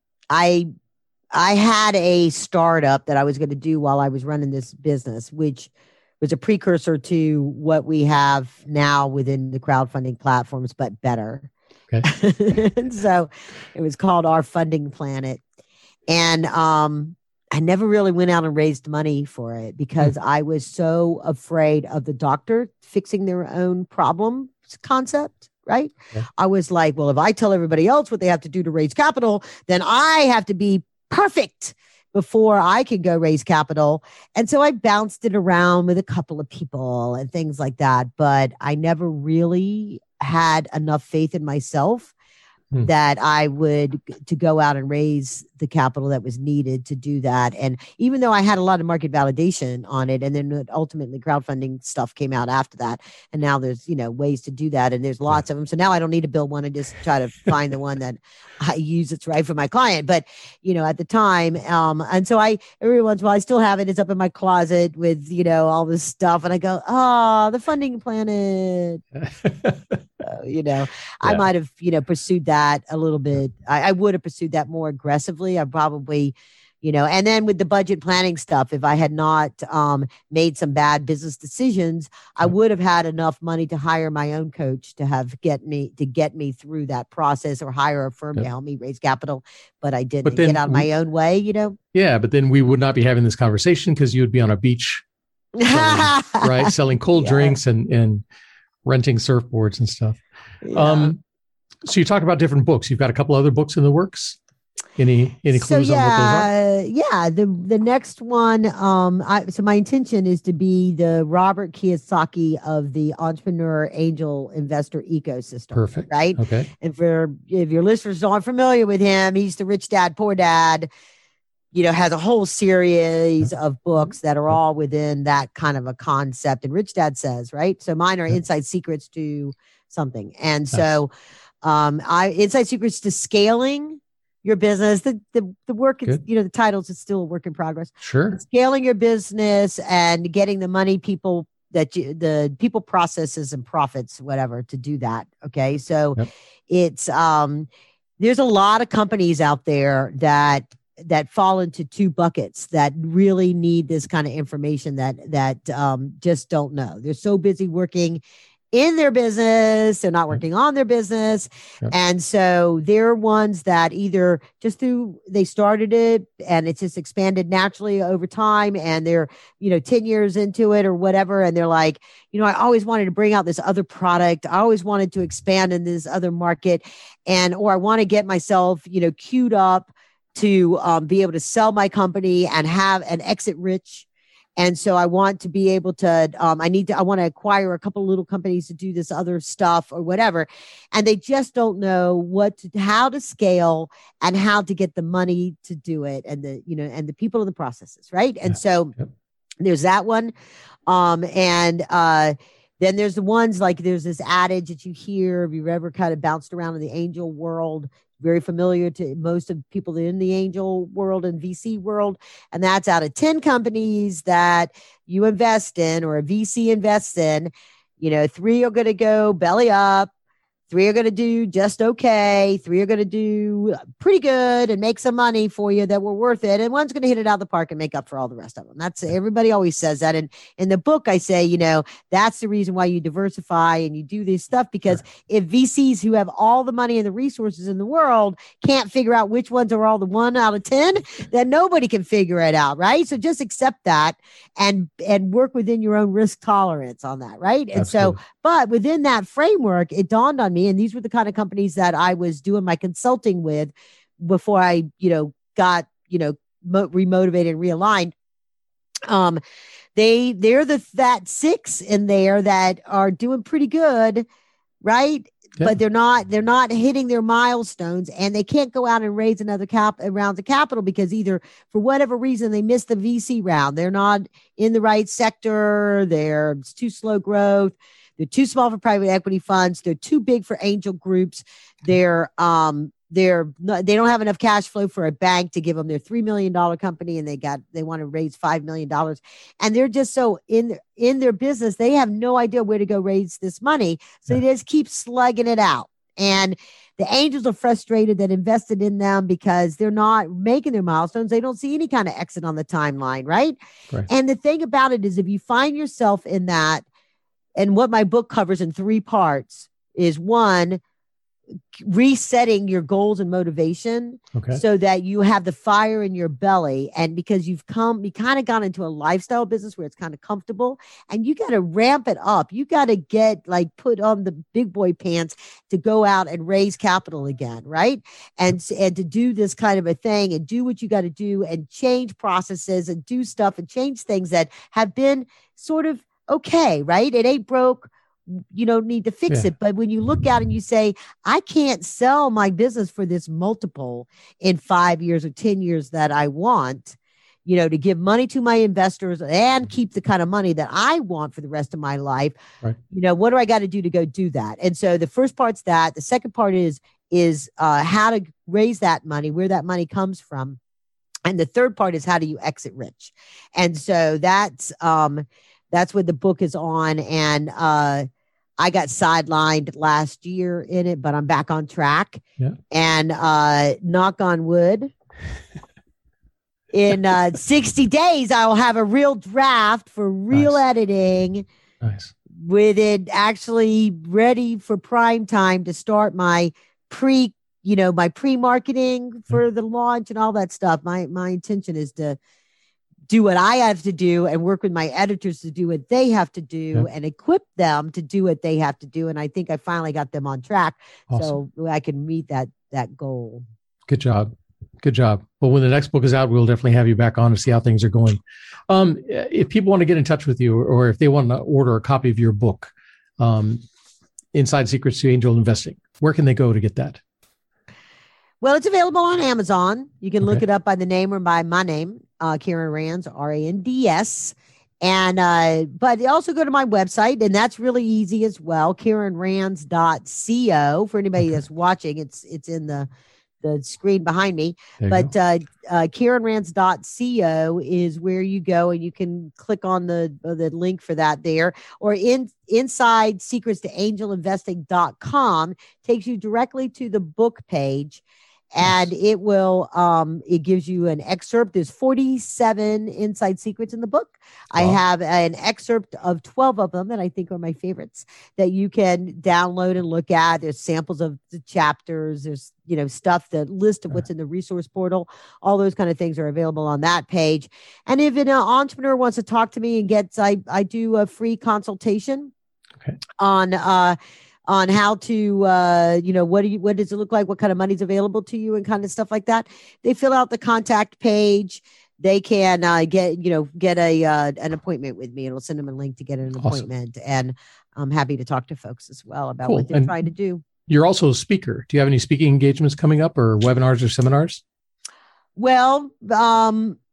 S3: I, I had a startup that I was going to do while I was running this business, which was a precursor to what we have now within the crowdfunding platforms, but better. Okay. And so it was called Our Funding Planet. And um, I never really went out and raised money for it because mm. I was so afraid of the doctor fixing their own problem concept, right? Yeah. I was like, well, if I tell everybody else what they have to do to raise capital, then I have to be perfect before I could go raise capital. And so I bounced it around with a couple of people and things like that. But I never really had enough faith in myself hmm. that I would to go out and raise the capital that was needed to do that. And even though I had a lot of market validation on it, and then ultimately crowdfunding stuff came out after that. And now there's, you know, ways to do that. And there's lots yeah. of them. So now I don't need to build one. I just try to find the one that I use that's right for my client. But, you know, at the time, um, and so I, every once in a while, I still have it. It's up in my closet with, you know, all this stuff. And I go, oh, the Funding Planet. uh, you know, yeah. I might have, you know, pursued that a little bit. I, I would have pursued that more aggressively. I probably, you know, and then with the budget planning stuff, if I had not um, made some bad business decisions, I would have had enough money to hire my own coach to have get me to get me through that process, or hire a firm yep. to help me raise capital. But I didn't but then, get out of my own way, you know?
S1: Yeah. But then we would not be having this conversation because you would be on a beach, selling, right? Selling cold yeah. drinks and, and renting surfboards and stuff. Yeah. Um, so you talk about different books. You've got a couple other books in the works. Any any clues
S3: so, yeah,
S1: on what those are?
S3: Yeah, the the next one. Um, I, so my intention is to be the Robert Kiyosaki of the entrepreneur angel investor ecosystem.
S1: Perfect.
S3: Right.
S1: Okay.
S3: And for if your listeners aren't familiar with him, he's the Rich Dad Poor Dad. You know, has a whole series yeah. of books that are all within that kind of a concept. And Rich Dad says, right. So mine are yeah. inside secrets to something, and nice. so um, I inside secrets to scaling your business. The the the work is, you know, the titles is still a work in progress.
S1: Sure.
S3: Scaling your business and getting the money, people that you, the people, processes, and profits, whatever, to do that. Okay. So yep. it's, um, there's a lot of companies out there that, that fall into two buckets that really need this kind of information that, that, um, just don't know. They're so busy working in their business, they're not working on their business. Yep. And so they're ones that either just through, they started it and it's just expanded naturally over time, and they're, you know, ten years into it or whatever. And they're like, you know, I always wanted to bring out this other product. I always wanted to expand in this other market. And, or I want to get myself, you know, queued up to um, be able to sell my company and have an exit rich. And so I want to be able to, um, I need to, I want to acquire a couple of little companies to do this other stuff or whatever. And they just don't know what to, how to scale and how to get the money to do it. And the, you know, and the people in the processes. Right. And yeah. so yep. there's that one. Um, and, uh, then there's the ones like, there's this adage that you hear, if you've ever kind of bounced around in the angel world, very familiar to most of people in the angel world and V C world. And that's out of ten companies that you invest in or a V C invests in, you know, three are going to go belly up. Three are going to do just okay. Three are going to do pretty good and make some money for you that were worth it. And one's going to hit it out of the park and make up for all the rest of them. That's everybody always says that. And in the book, I say, you know, that's the reason why you diversify and you do this stuff, because sure. if V Cs who have all the money and the resources in the world can't figure out which ones are all the one out of ten, then nobody can figure it out. Right. So just accept that and, and work within your own risk tolerance on that. Right. And Absolutely. so, but within that framework, it dawned on me. And these were the kind of companies that I was doing my consulting with before I, you know, got, you know, mo- remotivated and realigned. Um, they, they're the, that six in there that are doing pretty good. Right. Yeah. But they're not, they're not hitting their milestones, and they can't go out and raise another cap rounds of capital because either for whatever reason, they missed the V C round. They're not in the right sector. They're it's too slow growth. They're too small for private equity funds. They're too big for angel groups. They're um they're not, they don't have enough cash flow for a bank to give them their three million dollars company, and they got they want to raise five million dollars, and they're just so in in their business they have no idea where to go raise this money, so yeah. they just keep slugging it out. And the angels are frustrated that invested in them because they're not making their milestones. They don't see any kind of exit on the timeline, right? right? And the thing about it is, if you find yourself in that. And what my book covers in three parts is one, resetting your goals and motivation okay. so that you have the fire in your belly. And because you've come, you kind of gone into a lifestyle business where it's kind of comfortable, and you got to ramp it up. You got to get like put on the big boy pants to go out and raise capital again. Right. And, and to do this kind of a thing and do what you got to do and change processes and do stuff and change things that have been sort of okay, right? It ain't broke. You don't need to fix yeah. it. But when you look at it and you say, I can't sell my business for this multiple in five years or ten years that I want, you know, to give money to my investors and keep the kind of money that I want for the rest of my life. Right. You know, what do I got to do to go do that? And so the first part's that. The second part is, is uh, how to raise that money, where that money comes from. And the third part is how do you exit rich? And so that's, um, That's what the book is on. And uh, I got sidelined last year in it, but I'm back on track. Yeah. And uh, knock on wood, in uh, sixty days, I will have a real draft for real nice. editing. Nice. With it actually ready for prime time to start my pre, you know, my pre-marketing for yeah. the launch and all that stuff. My my intention is to do what I have to do and work with my editors to do what they have to do yeah. and equip them to do what they have to do. And I think I finally got them on track awesome. so I can meet that, that goal.
S1: Good job. Good job. Well, when the next book is out, we'll definitely have you back on to see how things are going. Um, if people want to get in touch with you, or if they want to order a copy of your book, um, Inside Secrets to Angel Investing, where can they go to get that?
S3: Well, it's available on Amazon. You can okay. look it up by the name or by my name, uh, Karen Rands, R A N D S. And, uh, but also go to my website, and that's really easy as well. Karen Rands dot co. For anybody okay. that's watching, it's, it's in the, the screen behind me, but, uh, uh, Karen Rands dot co is where you go, and you can click on the, uh, the link for that there, or in inside secrets to angel investing dot com takes you directly to the book page. And yes. it will, um, it gives you an excerpt. There's forty-seven inside secrets in the book. Wow. I have an excerpt of twelve of them that I think are my favorites that you can download and look at. There's samples of the chapters. There's, you know, stuff, the list of what's in the resource portal. All those kind of things are available on that page. And if an entrepreneur wants to talk to me and gets, I, I do a free consultation okay. on, uh, on how to, uh, you know, what do you, what does it look like? What kind of money's available to you and kind of stuff like that. They fill out the contact page. They can uh, get, you know, get a uh, an appointment with me. It'll send them a link to get an awesome. appointment. And I'm happy to talk to folks as well about cool. what they're and trying to do.
S1: You're also a speaker. Do you have any speaking engagements coming up, or webinars or seminars?
S3: Well, um,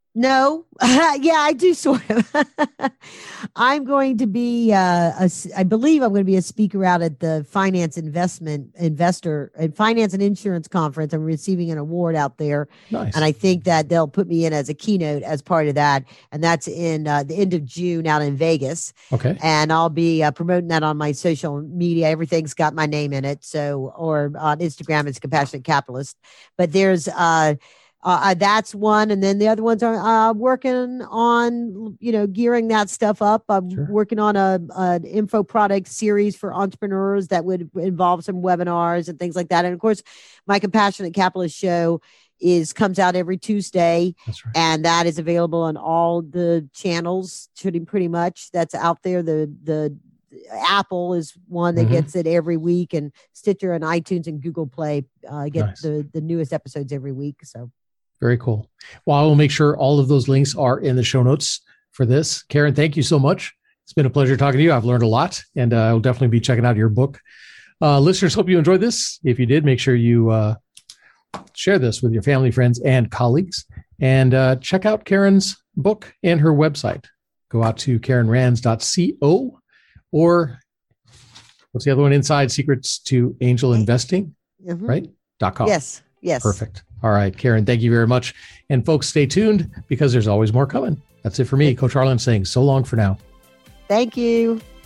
S3: No, yeah, I do sort of. I'm going to be, uh, a, I believe I'm going to be a speaker out at the Finance Investment Investor and Finance and Insurance Conference. I'm receiving an award out there.
S1: Nice.
S3: And I think that they'll put me in as a keynote as part of that. And that's in uh, the end of June out in Vegas.
S1: Okay.
S3: And I'll be uh, promoting that on my social media. Everything's got my name in it. So, or on Instagram, it's Compassionate Capitalist. But there's, uh, Uh, that's one. And then the other ones are uh, working on, you know, gearing that stuff up. I'm
S1: Sure.
S3: working on a an info product series for entrepreneurs that would involve some webinars and things like that. And of course, my Compassionate Capitalist show is comes out every Tuesday.
S1: That's right.
S3: And that is available on all the channels, pretty pretty much that's out there. The the Apple is one that
S1: Mhm.
S3: gets it every week, and Stitcher and iTunes and Google Play uh, get
S1: Nice.
S3: the the newest episodes every week. So.
S1: Very cool. Well, I will make sure all of those links are in the show notes for this. Karen, thank you so much. It's been a pleasure talking to you. I've learned a lot, and uh, I'll definitely be checking out your book. Uh, listeners, hope you enjoyed this. If you did, make sure you uh, share this with your family, friends, and colleagues. And uh, check out Karen's book and her website. Go out to karen rands dot co, or what's the other one? Inside Secrets to Angel Investing,
S3: Mhm.
S1: right? Dot com.
S3: Yes. Yes.
S1: Perfect. All right, Karen, thank you very much. And folks, stay tuned because there's always more coming. That's it for me, Coach Arlen, saying so long for now.
S3: Thank you.